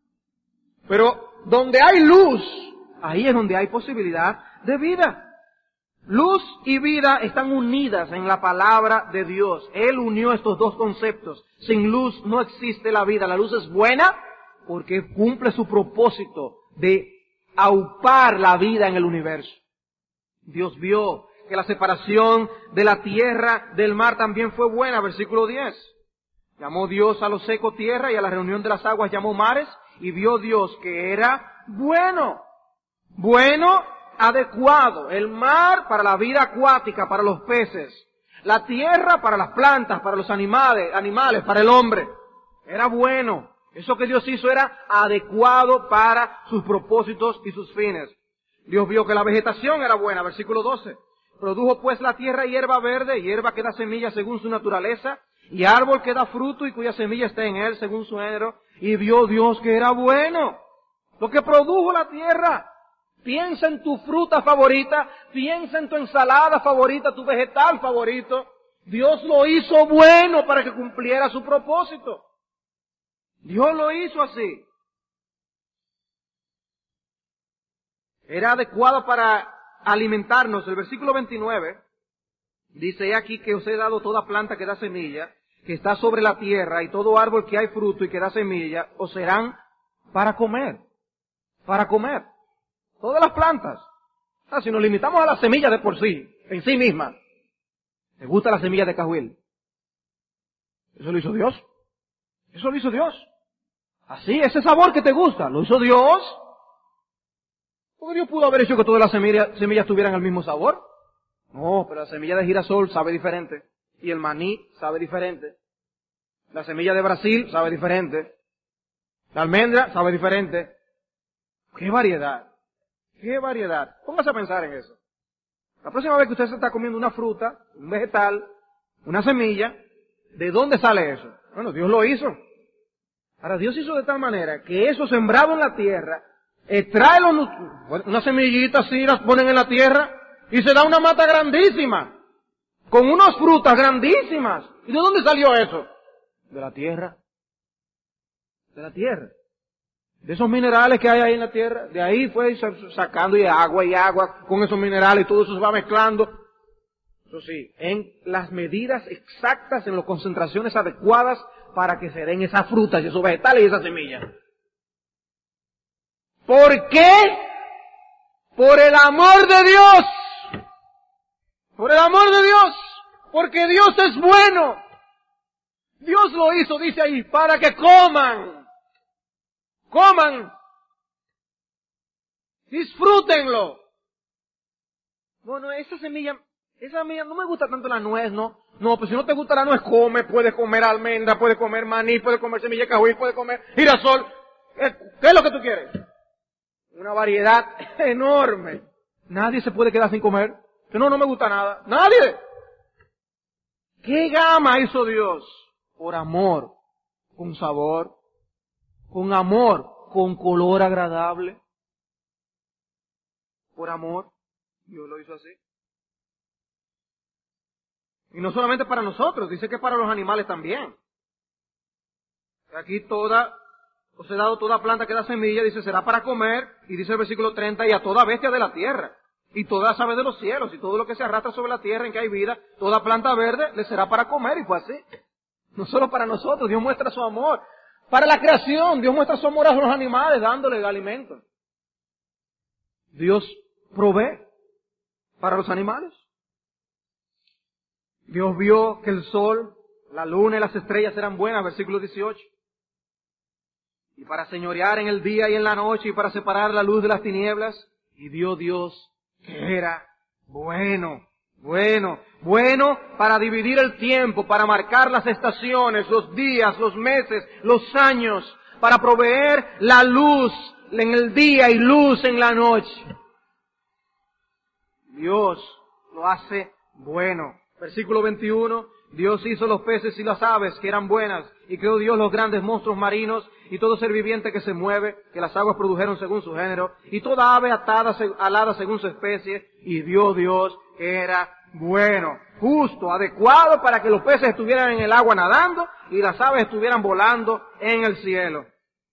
Pero donde hay luz, ahí es donde hay posibilidad de vida. Luz y vida están unidas en la palabra de Dios. Él unió estos dos conceptos. Sin luz no existe la vida. La luz es buena porque cumple su propósito de aupar la vida en el universo. Dios vio que la separación de la tierra del mar también fue buena. Versículo 10. Llamó Dios a lo seco tierra y a la reunión de las aguas llamó mares. Y vio Dios que era bueno. Bueno, adecuado. El mar para la vida acuática, para los peces. La tierra para las plantas, para los animales, para el hombre. Era bueno. Eso que Dios hizo era adecuado para sus propósitos y sus fines. Dios vio que la vegetación era buena. Versículo 12. Produjo pues la tierra hierba verde, hierba que da semilla según su naturaleza, y árbol que da fruto y cuya semilla está en él según su género. Y vio Dios que era bueno. Lo que produjo la tierra. Piensa en tu fruta favorita, piensa en tu ensalada favorita, tu vegetal favorito. Dios lo hizo bueno para que cumpliera su propósito. Dios lo hizo así. Era adecuado para alimentarnos. El versículo 29 dice, he aquí que os he dado toda planta que da semilla, que está sobre la tierra, y todo árbol que hay fruto y que da semilla, os serán para comer. Para comer. Todas las plantas. Si nos limitamos a la semilla de por sí, en sí misma. ¿Te gusta la semilla de cajuil? Eso lo hizo Dios. Eso lo hizo Dios. Así, ese sabor que te gusta, lo hizo Dios. Porque Dios pudo haber hecho que todas las semillas tuvieran el mismo sabor. No, pero la semilla de girasol sabe diferente. Y el maní sabe diferente. La semilla de Brasil sabe diferente. La almendra sabe diferente. ¡Qué variedad! ¡Qué variedad! Póngase a pensar en eso. La próxima vez que usted se está comiendo una fruta, un vegetal, una semilla, ¿de dónde sale eso? Bueno, Dios lo hizo. Ahora, Dios hizo de tal manera que eso sembrado en la tierra, trae una semillita así, las ponen en la tierra, y se da una mata grandísima, con unas frutas grandísimas. ¿Y de dónde salió eso? De la tierra. De la tierra. De esos minerales que hay ahí en la tierra, de ahí fue sacando y agua con esos minerales y todo eso se va mezclando. Eso sí, en las medidas exactas, en las concentraciones adecuadas para que se den esas frutas y esos vegetales y esas semillas. ¿Por qué? Por el amor de Dios. Por el amor de Dios. Porque Dios es bueno. Dios lo hizo, dice ahí, para que coman. Coman. Disfrútenlo. Bueno, esa semilla no me gusta tanto la nuez, ¿no? No, pues si no te gusta la nuez, puedes comer almendra, puedes comer maní, puedes comer semilla de cajuil, puedes comer girasol. ¿Qué es lo que tú quieres? Una variedad enorme. Nadie se puede quedar sin comer. Que no me gusta nada. ¡Nadie! ¿Qué gama hizo Dios? Por amor, con sabor, con amor, con color agradable. Por amor, Dios lo hizo así. Y no solamente para nosotros, dice que para los animales también. Aquí os he dado toda planta que da semilla, dice, será para comer, y dice el versículo 30, y a toda bestia de la tierra, y todas las aves de los cielos, y todo lo que se arrastra sobre la tierra en que hay vida, toda planta verde le será para comer, y fue así. No solo para nosotros, Dios muestra su amor. Para la creación, Dios muestra su amor a los animales, dándole el alimento. Dios provee para los animales. Dios vio que el sol, la luna y las estrellas eran buenas, versículo 18. Y para señorear en el día y en la noche y para separar la luz de las tinieblas. Y vio Dios que era bueno para dividir el tiempo, para marcar las estaciones, los días, los meses, los años, para proveer la luz en el día y luz en la noche. Dios lo hace bueno. Versículo 21, Dios hizo los peces y las aves que eran buenas, y creó Dios los grandes monstruos marinos, y todo ser viviente que se mueve, que las aguas produjeron según su género, y toda ave alada según su especie, y vio Dios que era bueno, justo, adecuado para que los peces estuvieran en el agua nadando, y las aves estuvieran volando en el cielo.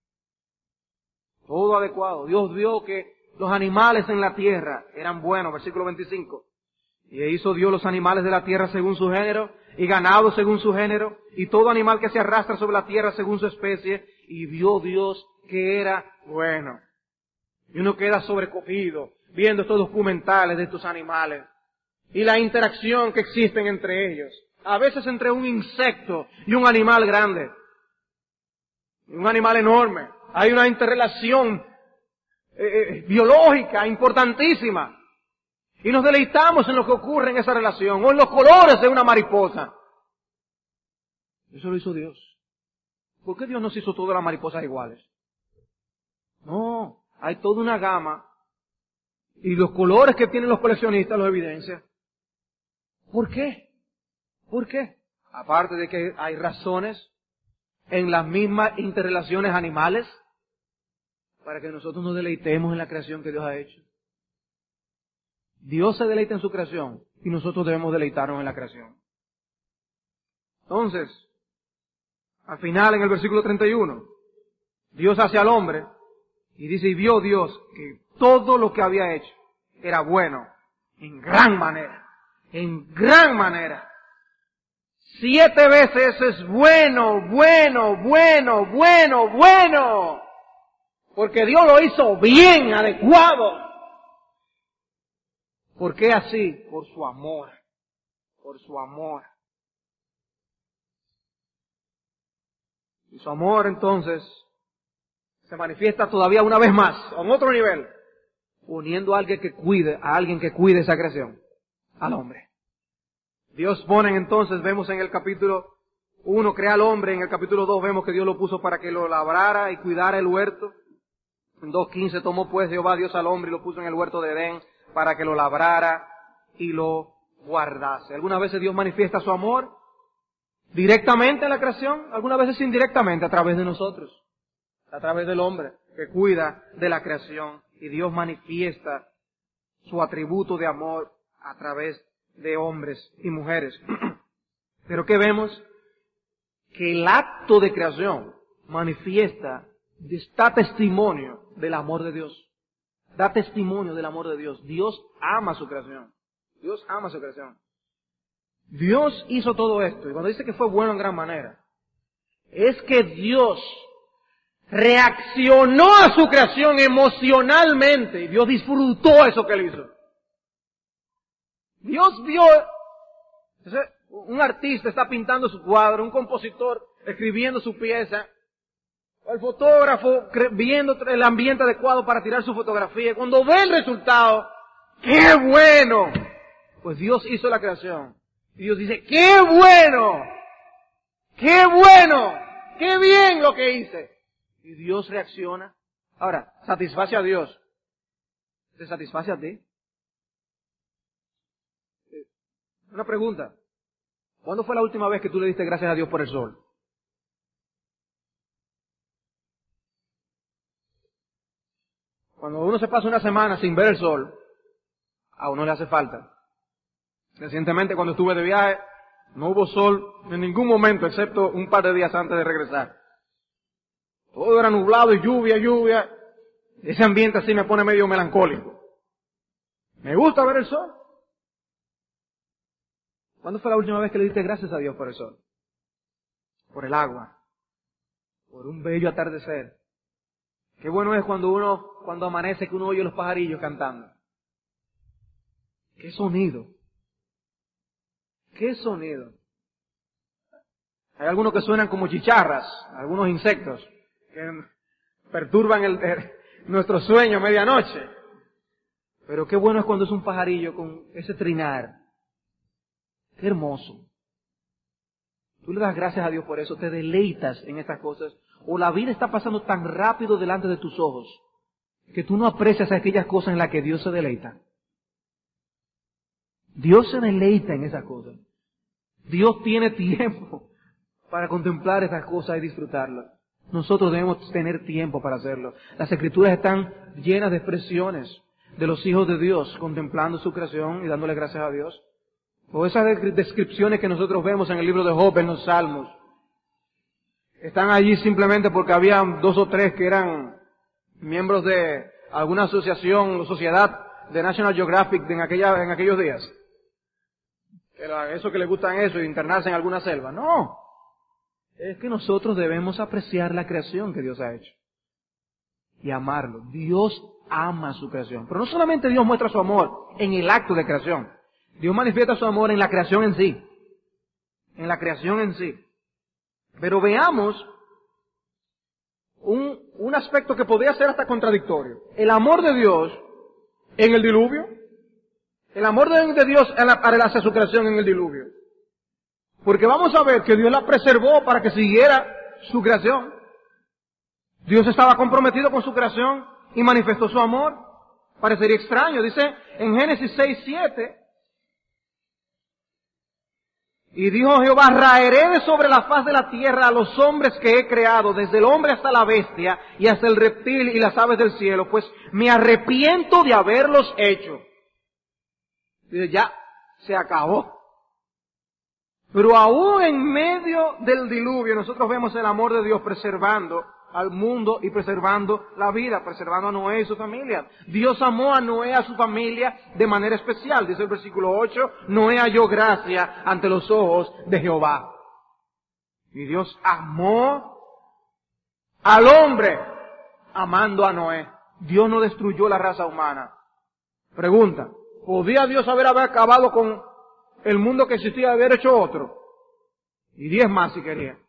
Todo adecuado. Dios vio que los animales en la tierra eran buenos, versículo 25. Y hizo Dios los animales de la tierra según su género, y ganado según su género, y todo animal que se arrastra sobre la tierra según su especie, y vio Dios que era bueno. Y uno queda sobrecogido viendo estos documentales de estos animales, y la interacción que existen entre ellos. A veces entre un insecto y un animal grande, y un animal enorme. Hay una interrelación biológica importantísima. Y nos deleitamos en lo que ocurre en esa relación, o en los colores de una mariposa. Eso lo hizo Dios. ¿Por qué Dios nos hizo todas las mariposas iguales? No, hay toda una gama, y los colores que tienen los coleccionistas los evidencian. ¿Por qué? ¿Por qué? Aparte de que hay razones en las mismas interrelaciones animales, para que nosotros nos deleitemos en la creación que Dios ha hecho. Dios se deleita en su creación y nosotros debemos deleitarnos en la creación. Entonces, al final en el versículo 31, Dios hace al hombre y dice, y vio Dios que todo lo que había hecho era bueno en gran manera. 7 veces es bueno. Porque Dios lo hizo bien, adecuado. ¿Por qué así? Por su amor. Por su amor. Y su amor entonces se manifiesta todavía una vez más, en otro nivel, uniendo a alguien que cuide esa creación, al hombre. Dios pone entonces, vemos en el capítulo 1, crea al hombre, en el capítulo 2 vemos que Dios lo puso para que lo labrara y cuidara el huerto. En 2:15 tomó pues Jehová Dios al hombre y lo puso en el huerto de Edén para que lo labrara y lo guardase. Algunas veces Dios manifiesta su amor directamente en la creación, algunas veces indirectamente a través de nosotros, a través del hombre que cuida de la creación. Y Dios manifiesta su atributo de amor a través de hombres y mujeres. Pero ¿qué vemos? Que el acto de creación da testimonio del amor de Dios. Da testimonio del amor de Dios. Dios ama su creación. Dios ama su creación. Dios hizo todo esto. Y cuando dice que fue bueno en gran manera, es que Dios reaccionó a su creación emocionalmente. Y Dios disfrutó eso que él hizo. Dios vio, un artista está pintando su cuadro, un compositor escribiendo su pieza, el fotógrafo viendo el ambiente adecuado para tirar su fotografía. Cuando ve el resultado, ¡qué bueno! Pues Dios hizo la creación. Y Dios dice, ¡qué bueno! ¡Qué bueno! ¡Qué bien lo que hice! Y Dios reacciona. Ahora, satisface a Dios. ¿Te satisface a ti? Una pregunta. ¿Cuándo fue la última vez que tú le diste gracias a Dios por el sol? Cuando uno se pasa una semana sin ver el sol, a uno le hace falta. Recientemente cuando estuve de viaje, no hubo sol en ningún momento, excepto un par de días antes de regresar. Todo era nublado y lluvia. Ese ambiente así me pone medio melancólico. Me gusta ver el sol. ¿Cuándo fue la última vez que le diste gracias a Dios por el sol? Por el agua. Por un bello atardecer. Qué bueno es cuando amanece, que uno oye los pajarillos cantando. ¡Qué sonido! ¡Qué sonido! Hay algunos que suenan como chicharras, algunos insectos, que perturban nuestro sueño a medianoche. Pero qué bueno es cuando es un pajarillo con ese trinar. ¡Qué hermoso! Tú le das gracias a Dios por eso, te deleitas en estas cosas. O la vida está pasando tan rápido delante de tus ojos que tú no aprecias aquellas cosas en las que Dios se deleita. Dios se deleita en esas cosas. Dios tiene tiempo para contemplar esas cosas y disfrutarlas. Nosotros debemos tener tiempo para hacerlo. Las Escrituras están llenas de expresiones de los hijos de Dios contemplando su creación y dándole gracias a Dios. O esas descripciones que nosotros vemos en el libro de Job, en los Salmos, están allí simplemente porque había 2 o 3 que eran miembros de alguna asociación o sociedad de National Geographic en aquellos días. Eso que les gustan eso, internarse en alguna selva. No. Es que nosotros debemos apreciar la creación que Dios ha hecho. Y amarlo. Dios ama su creación. Pero no solamente Dios muestra su amor en el acto de creación. Dios manifiesta su amor en la creación en sí. En la creación en sí. Pero veamos un aspecto que podría ser hasta contradictorio. El amor de Dios en el diluvio. El amor de Dios hacia su creación en el diluvio. Porque vamos a ver que Dios la preservó para que siguiera su creación. Dios estaba comprometido con su creación y manifestó su amor. Parecería extraño. Dice en Génesis 6:7. Y dijo Jehová, raeré de sobre la faz de la tierra a los hombres que he creado, desde el hombre hasta la bestia, y hasta el reptil y las aves del cielo, pues me arrepiento de haberlos hecho. Dice, ya, se acabó. Pero aún en medio del diluvio, nosotros vemos el amor de Dios preservando al mundo y preservando la vida, preservando a Noé y su familia. Dios amó a Noé y a su familia de manera especial. Dice el versículo 8, Noé halló gracia ante los ojos de Jehová. Y Dios amó al hombre amando a Noé. Dios no destruyó la raza humana. Pregunta, ¿Podía Dios haber acabado con el mundo que existía y haber hecho otro? Y 10 más si quería.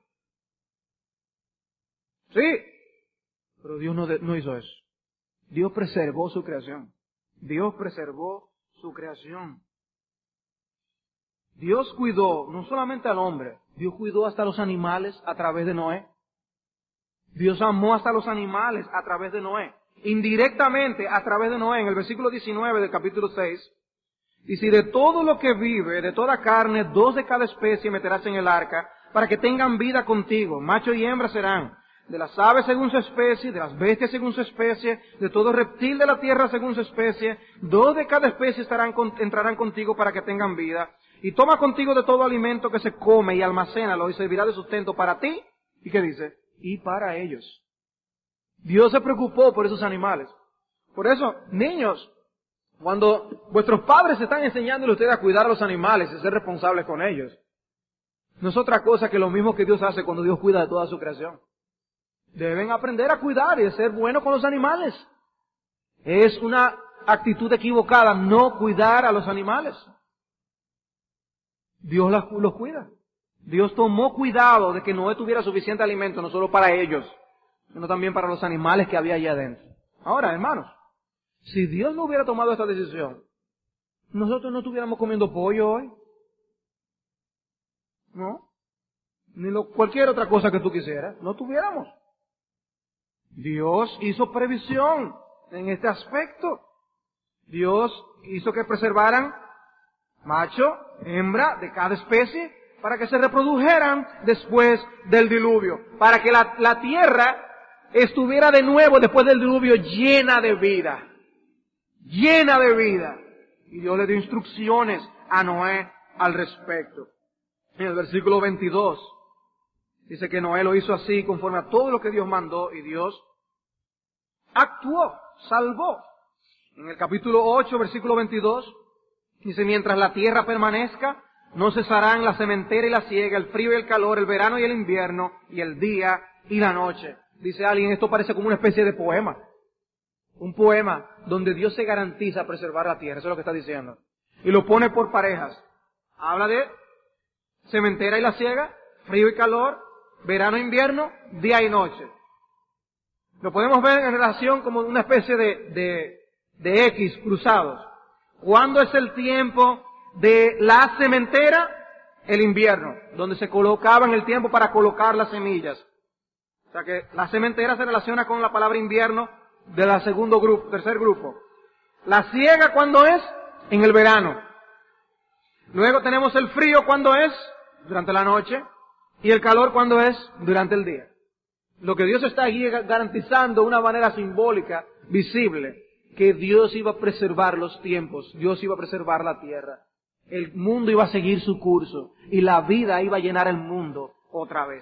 Sí, pero Dios no hizo eso. Dios preservó su creación. Dios preservó su creación. Dios cuidó no solamente al hombre, Dios cuidó hasta los animales a través de Noé. Dios amó hasta los animales a través de Noé. Indirectamente a través de Noé. En el versículo 19 del capítulo 6, dice, y de todo lo que vive, de toda carne, 2 de cada especie meterás en el arca, para que tengan vida contigo. Macho y hembra serán. De las aves según su especie, de las bestias según su especie, de todo reptil de la tierra según su especie, 2 de cada especie entrarán contigo para que tengan vida. Y toma contigo de todo alimento que se come y almacénalo y servirá de sustento para ti. ¿Y qué dice? Y para ellos. Dios se preocupó por esos animales. Por eso, niños, cuando vuestros padres están enseñándole a ustedes a cuidar a los animales y ser responsables con ellos, no es otra cosa que lo mismo que Dios hace cuando Dios cuida de toda su creación. Deben aprender a cuidar y a ser buenos con los animales. Es una actitud equivocada no cuidar a los animales. Dios los cuida. Dios tomó cuidado de que Noé tuviera suficiente alimento, no solo para ellos, sino también para los animales que había allá adentro. Ahora, hermanos, si Dios no hubiera tomado esta decisión, nosotros no estuviéramos comiendo pollo hoy. ¿No? Ni cualquier otra cosa que tú quisieras, no tuviéramos. Dios hizo previsión en este aspecto. Dios hizo que preservaran macho, hembra de cada especie para que se reprodujeran después del diluvio, para que la tierra estuviera de nuevo después del diluvio llena de vida. Llena de vida. Y Dios le dio instrucciones a Noé al respecto. En el versículo 22 dice que Noé lo hizo así conforme a todo lo que Dios mandó y Dios actuó, salvó. En el capítulo 8, versículo 22, dice, mientras la tierra permanezca, no cesarán la sementera y la siega, el frío y el calor, el verano y el invierno, y el día y la noche. Dice alguien, esto parece como una especie de poema. Un poema donde Dios se garantiza preservar la tierra, eso es lo que está diciendo. Y lo pone por parejas. Habla de sementera y la siega, frío y calor, verano e invierno, día y noche. Lo podemos ver en relación como una especie de X cruzados. ¿Cuándo es el tiempo de la sementera? El invierno, donde se colocaban el tiempo para colocar las semillas. O sea que la sementera se relaciona con la palabra invierno de la tercer grupo. La siega, ¿cuándo es? En el verano. Luego tenemos el frío, ¿cuándo es? Durante la noche. Y el calor, ¿cuándo es? Durante el día. Lo que Dios está aquí garantizando de una manera simbólica, visible, que Dios iba a preservar los tiempos, Dios iba a preservar la tierra. El mundo iba a seguir su curso y la vida iba a llenar el mundo otra vez.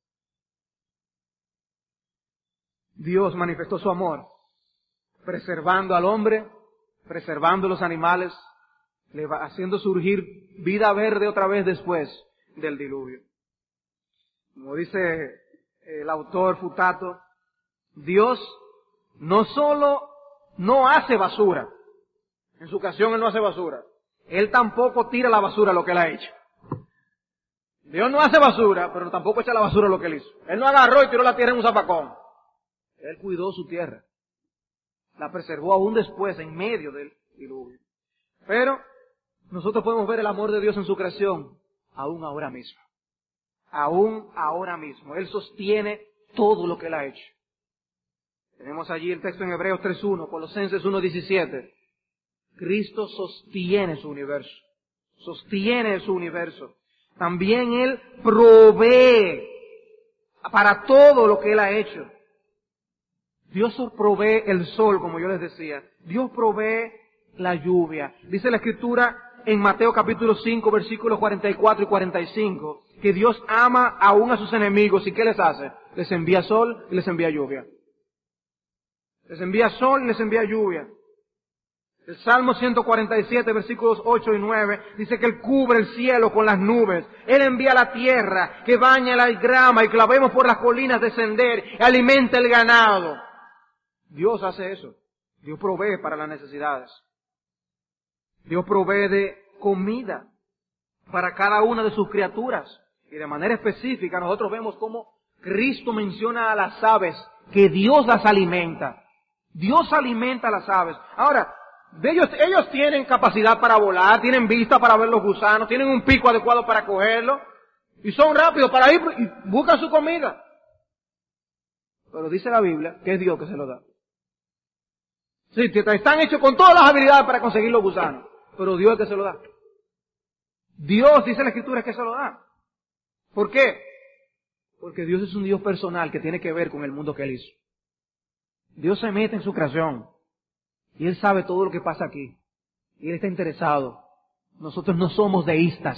Dios manifestó su amor, preservando al hombre, preservando los animales, haciendo surgir vida verde otra vez después del diluvio. Como dice el autor Futato, Dios no solo no hace basura, en su creación Él no hace basura, Él tampoco tira la basura lo que Él ha hecho. Dios no hace basura, pero tampoco echa la basura lo que Él hizo. Él no agarró y tiró la tierra en un zapacón. Él cuidó su tierra. La preservó aún después, en medio del diluvio. Pero nosotros podemos ver el amor de Dios en su creación, aún ahora mismo. Aún ahora mismo. Él sostiene todo lo que Él ha hecho. Tenemos allí el texto en Hebreos 3.1, Colosenses 1.17. Cristo sostiene su universo. Sostiene su universo. También Él provee para todo lo que Él ha hecho. Dios provee el sol, como yo les decía. Dios provee la lluvia. Dice la Escritura en Mateo capítulo 5, versículos 44 y 45, que Dios ama aún a sus enemigos. ¿Y qué les hace? Les envía sol y les envía lluvia. Les envía sol y les envía lluvia. El Salmo 147, versículos 8 y 9, dice que Él cubre el cielo con las nubes. Él envía la tierra que baña la grama y que la vemos por las colinas descender y alimenta el ganado. Dios hace eso. Dios provee para las necesidades. Dios provee de comida para cada una de sus criaturas. Y de manera específica nosotros vemos cómo Cristo menciona a las aves, que Dios las alimenta. Dios alimenta a las aves. Ahora, ellos tienen capacidad para volar, tienen vista para ver los gusanos, tienen un pico adecuado para cogerlo, y son rápidos para ir y buscan su comida. Pero dice la Biblia que es Dios que se lo da. Sí, están hechos con todas las habilidades para conseguir los gusanos, pero Dios es el que se lo da. Dios, dice la Escritura, que se lo da. ¿Por qué? Porque Dios es un Dios personal que tiene que ver con el mundo que Él hizo. Dios se mete en su creación y Él sabe todo lo que pasa aquí. Y Él está interesado. Nosotros no somos deístas.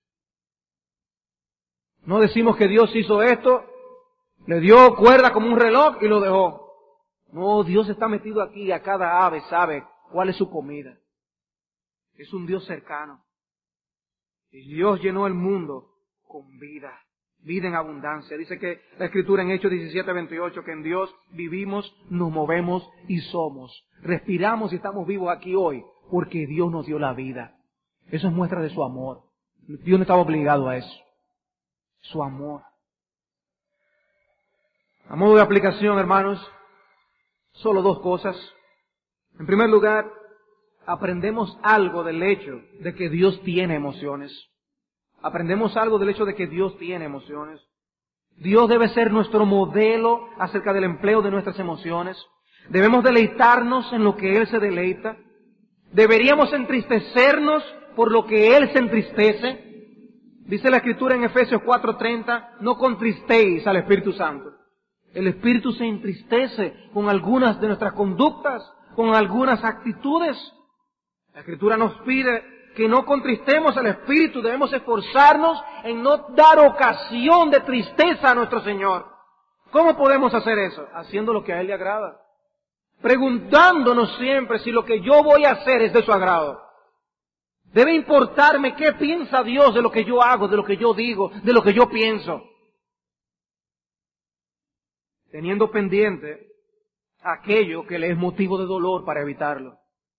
No decimos que Dios hizo esto, le dio cuerda como un reloj y lo dejó. No, Dios está metido aquí y a cada ave sabe cuál es su comida. Es un Dios cercano. Y Dios llenó el mundo con vida. Vida en abundancia. Dice que la Escritura en Hechos 17:28 que en Dios vivimos, nos movemos y somos. Respiramos y estamos vivos aquí hoy porque Dios nos dio la vida. Eso es muestra de su amor. Dios no estaba obligado a eso. Su amor. A modo de aplicación, hermanos, solo dos cosas. En primer lugar, aprendemos algo del hecho de que Dios tiene emociones. Aprendemos algo del hecho de que Dios tiene emociones. Dios debe ser nuestro modelo acerca del empleo de nuestras emociones. Debemos deleitarnos en lo que Él se deleita. Deberíamos entristecernos por lo que Él se entristece. Dice la Escritura en Efesios 4:30, no contristéis al Espíritu Santo. El Espíritu se entristece con algunas de nuestras conductas, con algunas actitudes. La Escritura nos pide que no contristemos al Espíritu, debemos esforzarnos en no dar ocasión de tristeza a nuestro Señor. ¿Cómo podemos hacer eso? Haciendo lo que a Él le agrada. Preguntándonos siempre si lo que yo voy a hacer es de su agrado. Debe importarme qué piensa Dios de lo que yo hago, de lo que yo digo, de lo que yo pienso. Teniendo pendiente aquello que le es motivo de dolor para evitarlo.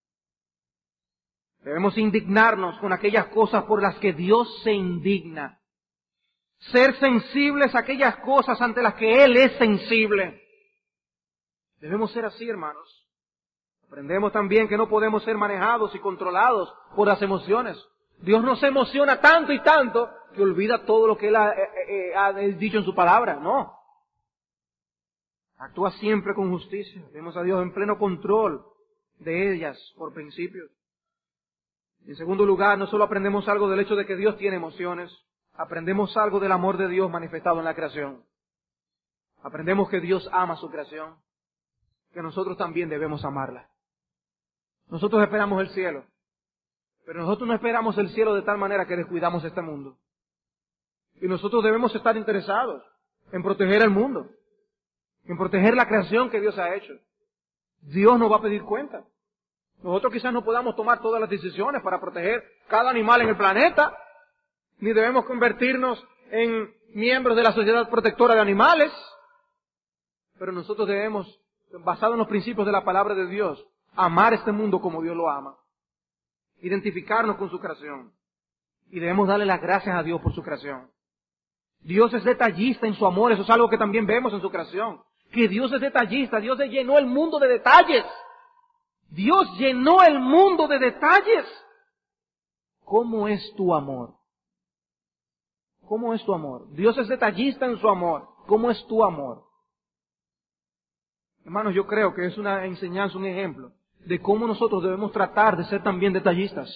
Debemos indignarnos con aquellas cosas por las que Dios se indigna. Ser sensibles a aquellas cosas ante las que Él es sensible. Debemos ser así, hermanos. Aprendemos también que no podemos ser manejados y controlados por las emociones. Dios nos emociona tanto y tanto que olvida todo lo que Él ha dicho en su palabra. No. Actúa siempre con justicia. Vemos a Dios en pleno control de ellas por principios. En segundo lugar, no solo aprendemos algo del hecho de que Dios tiene emociones, aprendemos algo del amor de Dios manifestado en la creación. Aprendemos que Dios ama su creación, que nosotros también debemos amarla. Nosotros esperamos el cielo, pero nosotros no esperamos el cielo de tal manera que descuidamos este mundo. Y nosotros debemos estar interesados en proteger el mundo, en proteger la creación que Dios ha hecho. Dios nos va a pedir cuenta. Nosotros quizás no podamos tomar todas las decisiones para proteger cada animal en el planeta, ni debemos convertirnos en miembros de la Sociedad Protectora de Animales, pero nosotros debemos, basado en los principios de la palabra de Dios, amar este mundo como Dios lo ama, identificarnos con su creación, y debemos darle las gracias a Dios por su creación. Dios es detallista en su amor, eso es algo que también vemos en su creación, que Dios es detallista, Dios llenó el mundo de detalles. Dios llenó el mundo de detalles. ¿Cómo es tu amor? ¿Cómo es tu amor? Dios es detallista en su amor. ¿Cómo es tu amor? Hermanos, yo creo que es una enseñanza, un ejemplo de cómo nosotros debemos tratar de ser también detallistas.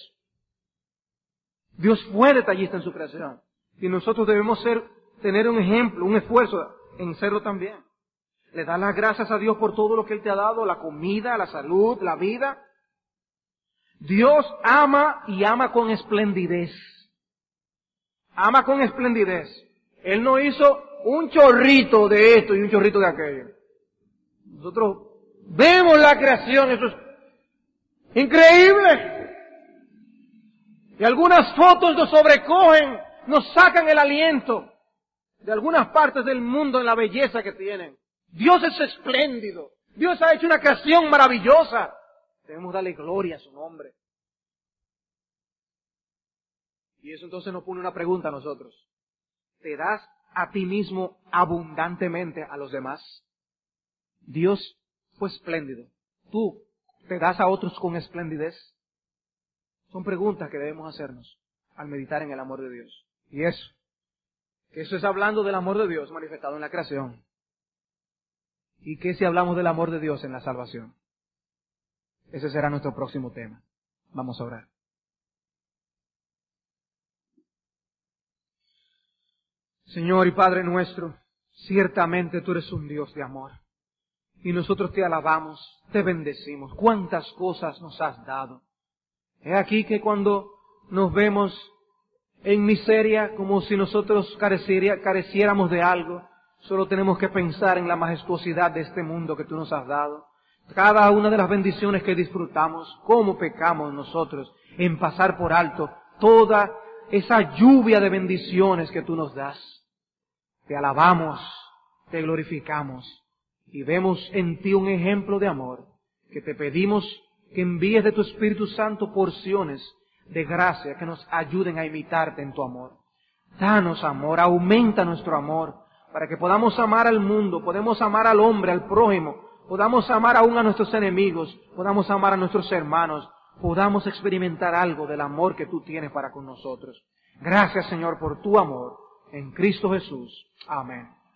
Dios fue detallista en su creación. Y nosotros debemos tener un ejemplo, un esfuerzo en serlo también. Le das las gracias a Dios por todo lo que Él te ha dado, la comida, la salud, la vida. Dios ama y ama con esplendidez. Ama con esplendidez. Él no hizo un chorrito de esto y un chorrito de aquello. Nosotros vemos la creación, eso es increíble. Y algunas fotos nos sobrecogen, nos sacan el aliento de algunas partes del mundo en la belleza que tienen. Dios es espléndido. Dios ha hecho una creación maravillosa. Debemos darle gloria a su nombre. Y eso entonces nos pone una pregunta a nosotros. ¿Te das a ti mismo abundantemente a los demás? Dios fue espléndido. ¿Tú te das a otros con esplendidez? Son preguntas que debemos hacernos al meditar en el amor de Dios. Y eso es hablando del amor de Dios manifestado en la creación. ¿Y qué si hablamos del amor de Dios en la salvación? Ese será nuestro próximo tema. Vamos a orar. Señor y Padre nuestro, ciertamente tú eres un Dios de amor. Y nosotros te alabamos, te bendecimos. Cuántas cosas nos has dado. He aquí que cuando nos vemos en miseria, como si nosotros careciéramos de algo, solo tenemos que pensar en la majestuosidad de este mundo que tú nos has dado. Cada una de las bendiciones que disfrutamos, cómo pecamos nosotros en pasar por alto toda esa lluvia de bendiciones que tú nos das. Te alabamos, te glorificamos y vemos en ti un ejemplo de amor, que te pedimos que envíes de tu Espíritu Santo porciones de gracia que nos ayuden a imitarte en tu amor. Danos amor, aumenta nuestro amor, para que podamos amar al mundo, podamos amar al hombre, al prójimo, podamos amar aún a nuestros enemigos, podamos amar a nuestros hermanos, podamos experimentar algo del amor que tú tienes para con nosotros. Gracias, Señor, por tu amor. En Cristo Jesús. Amén.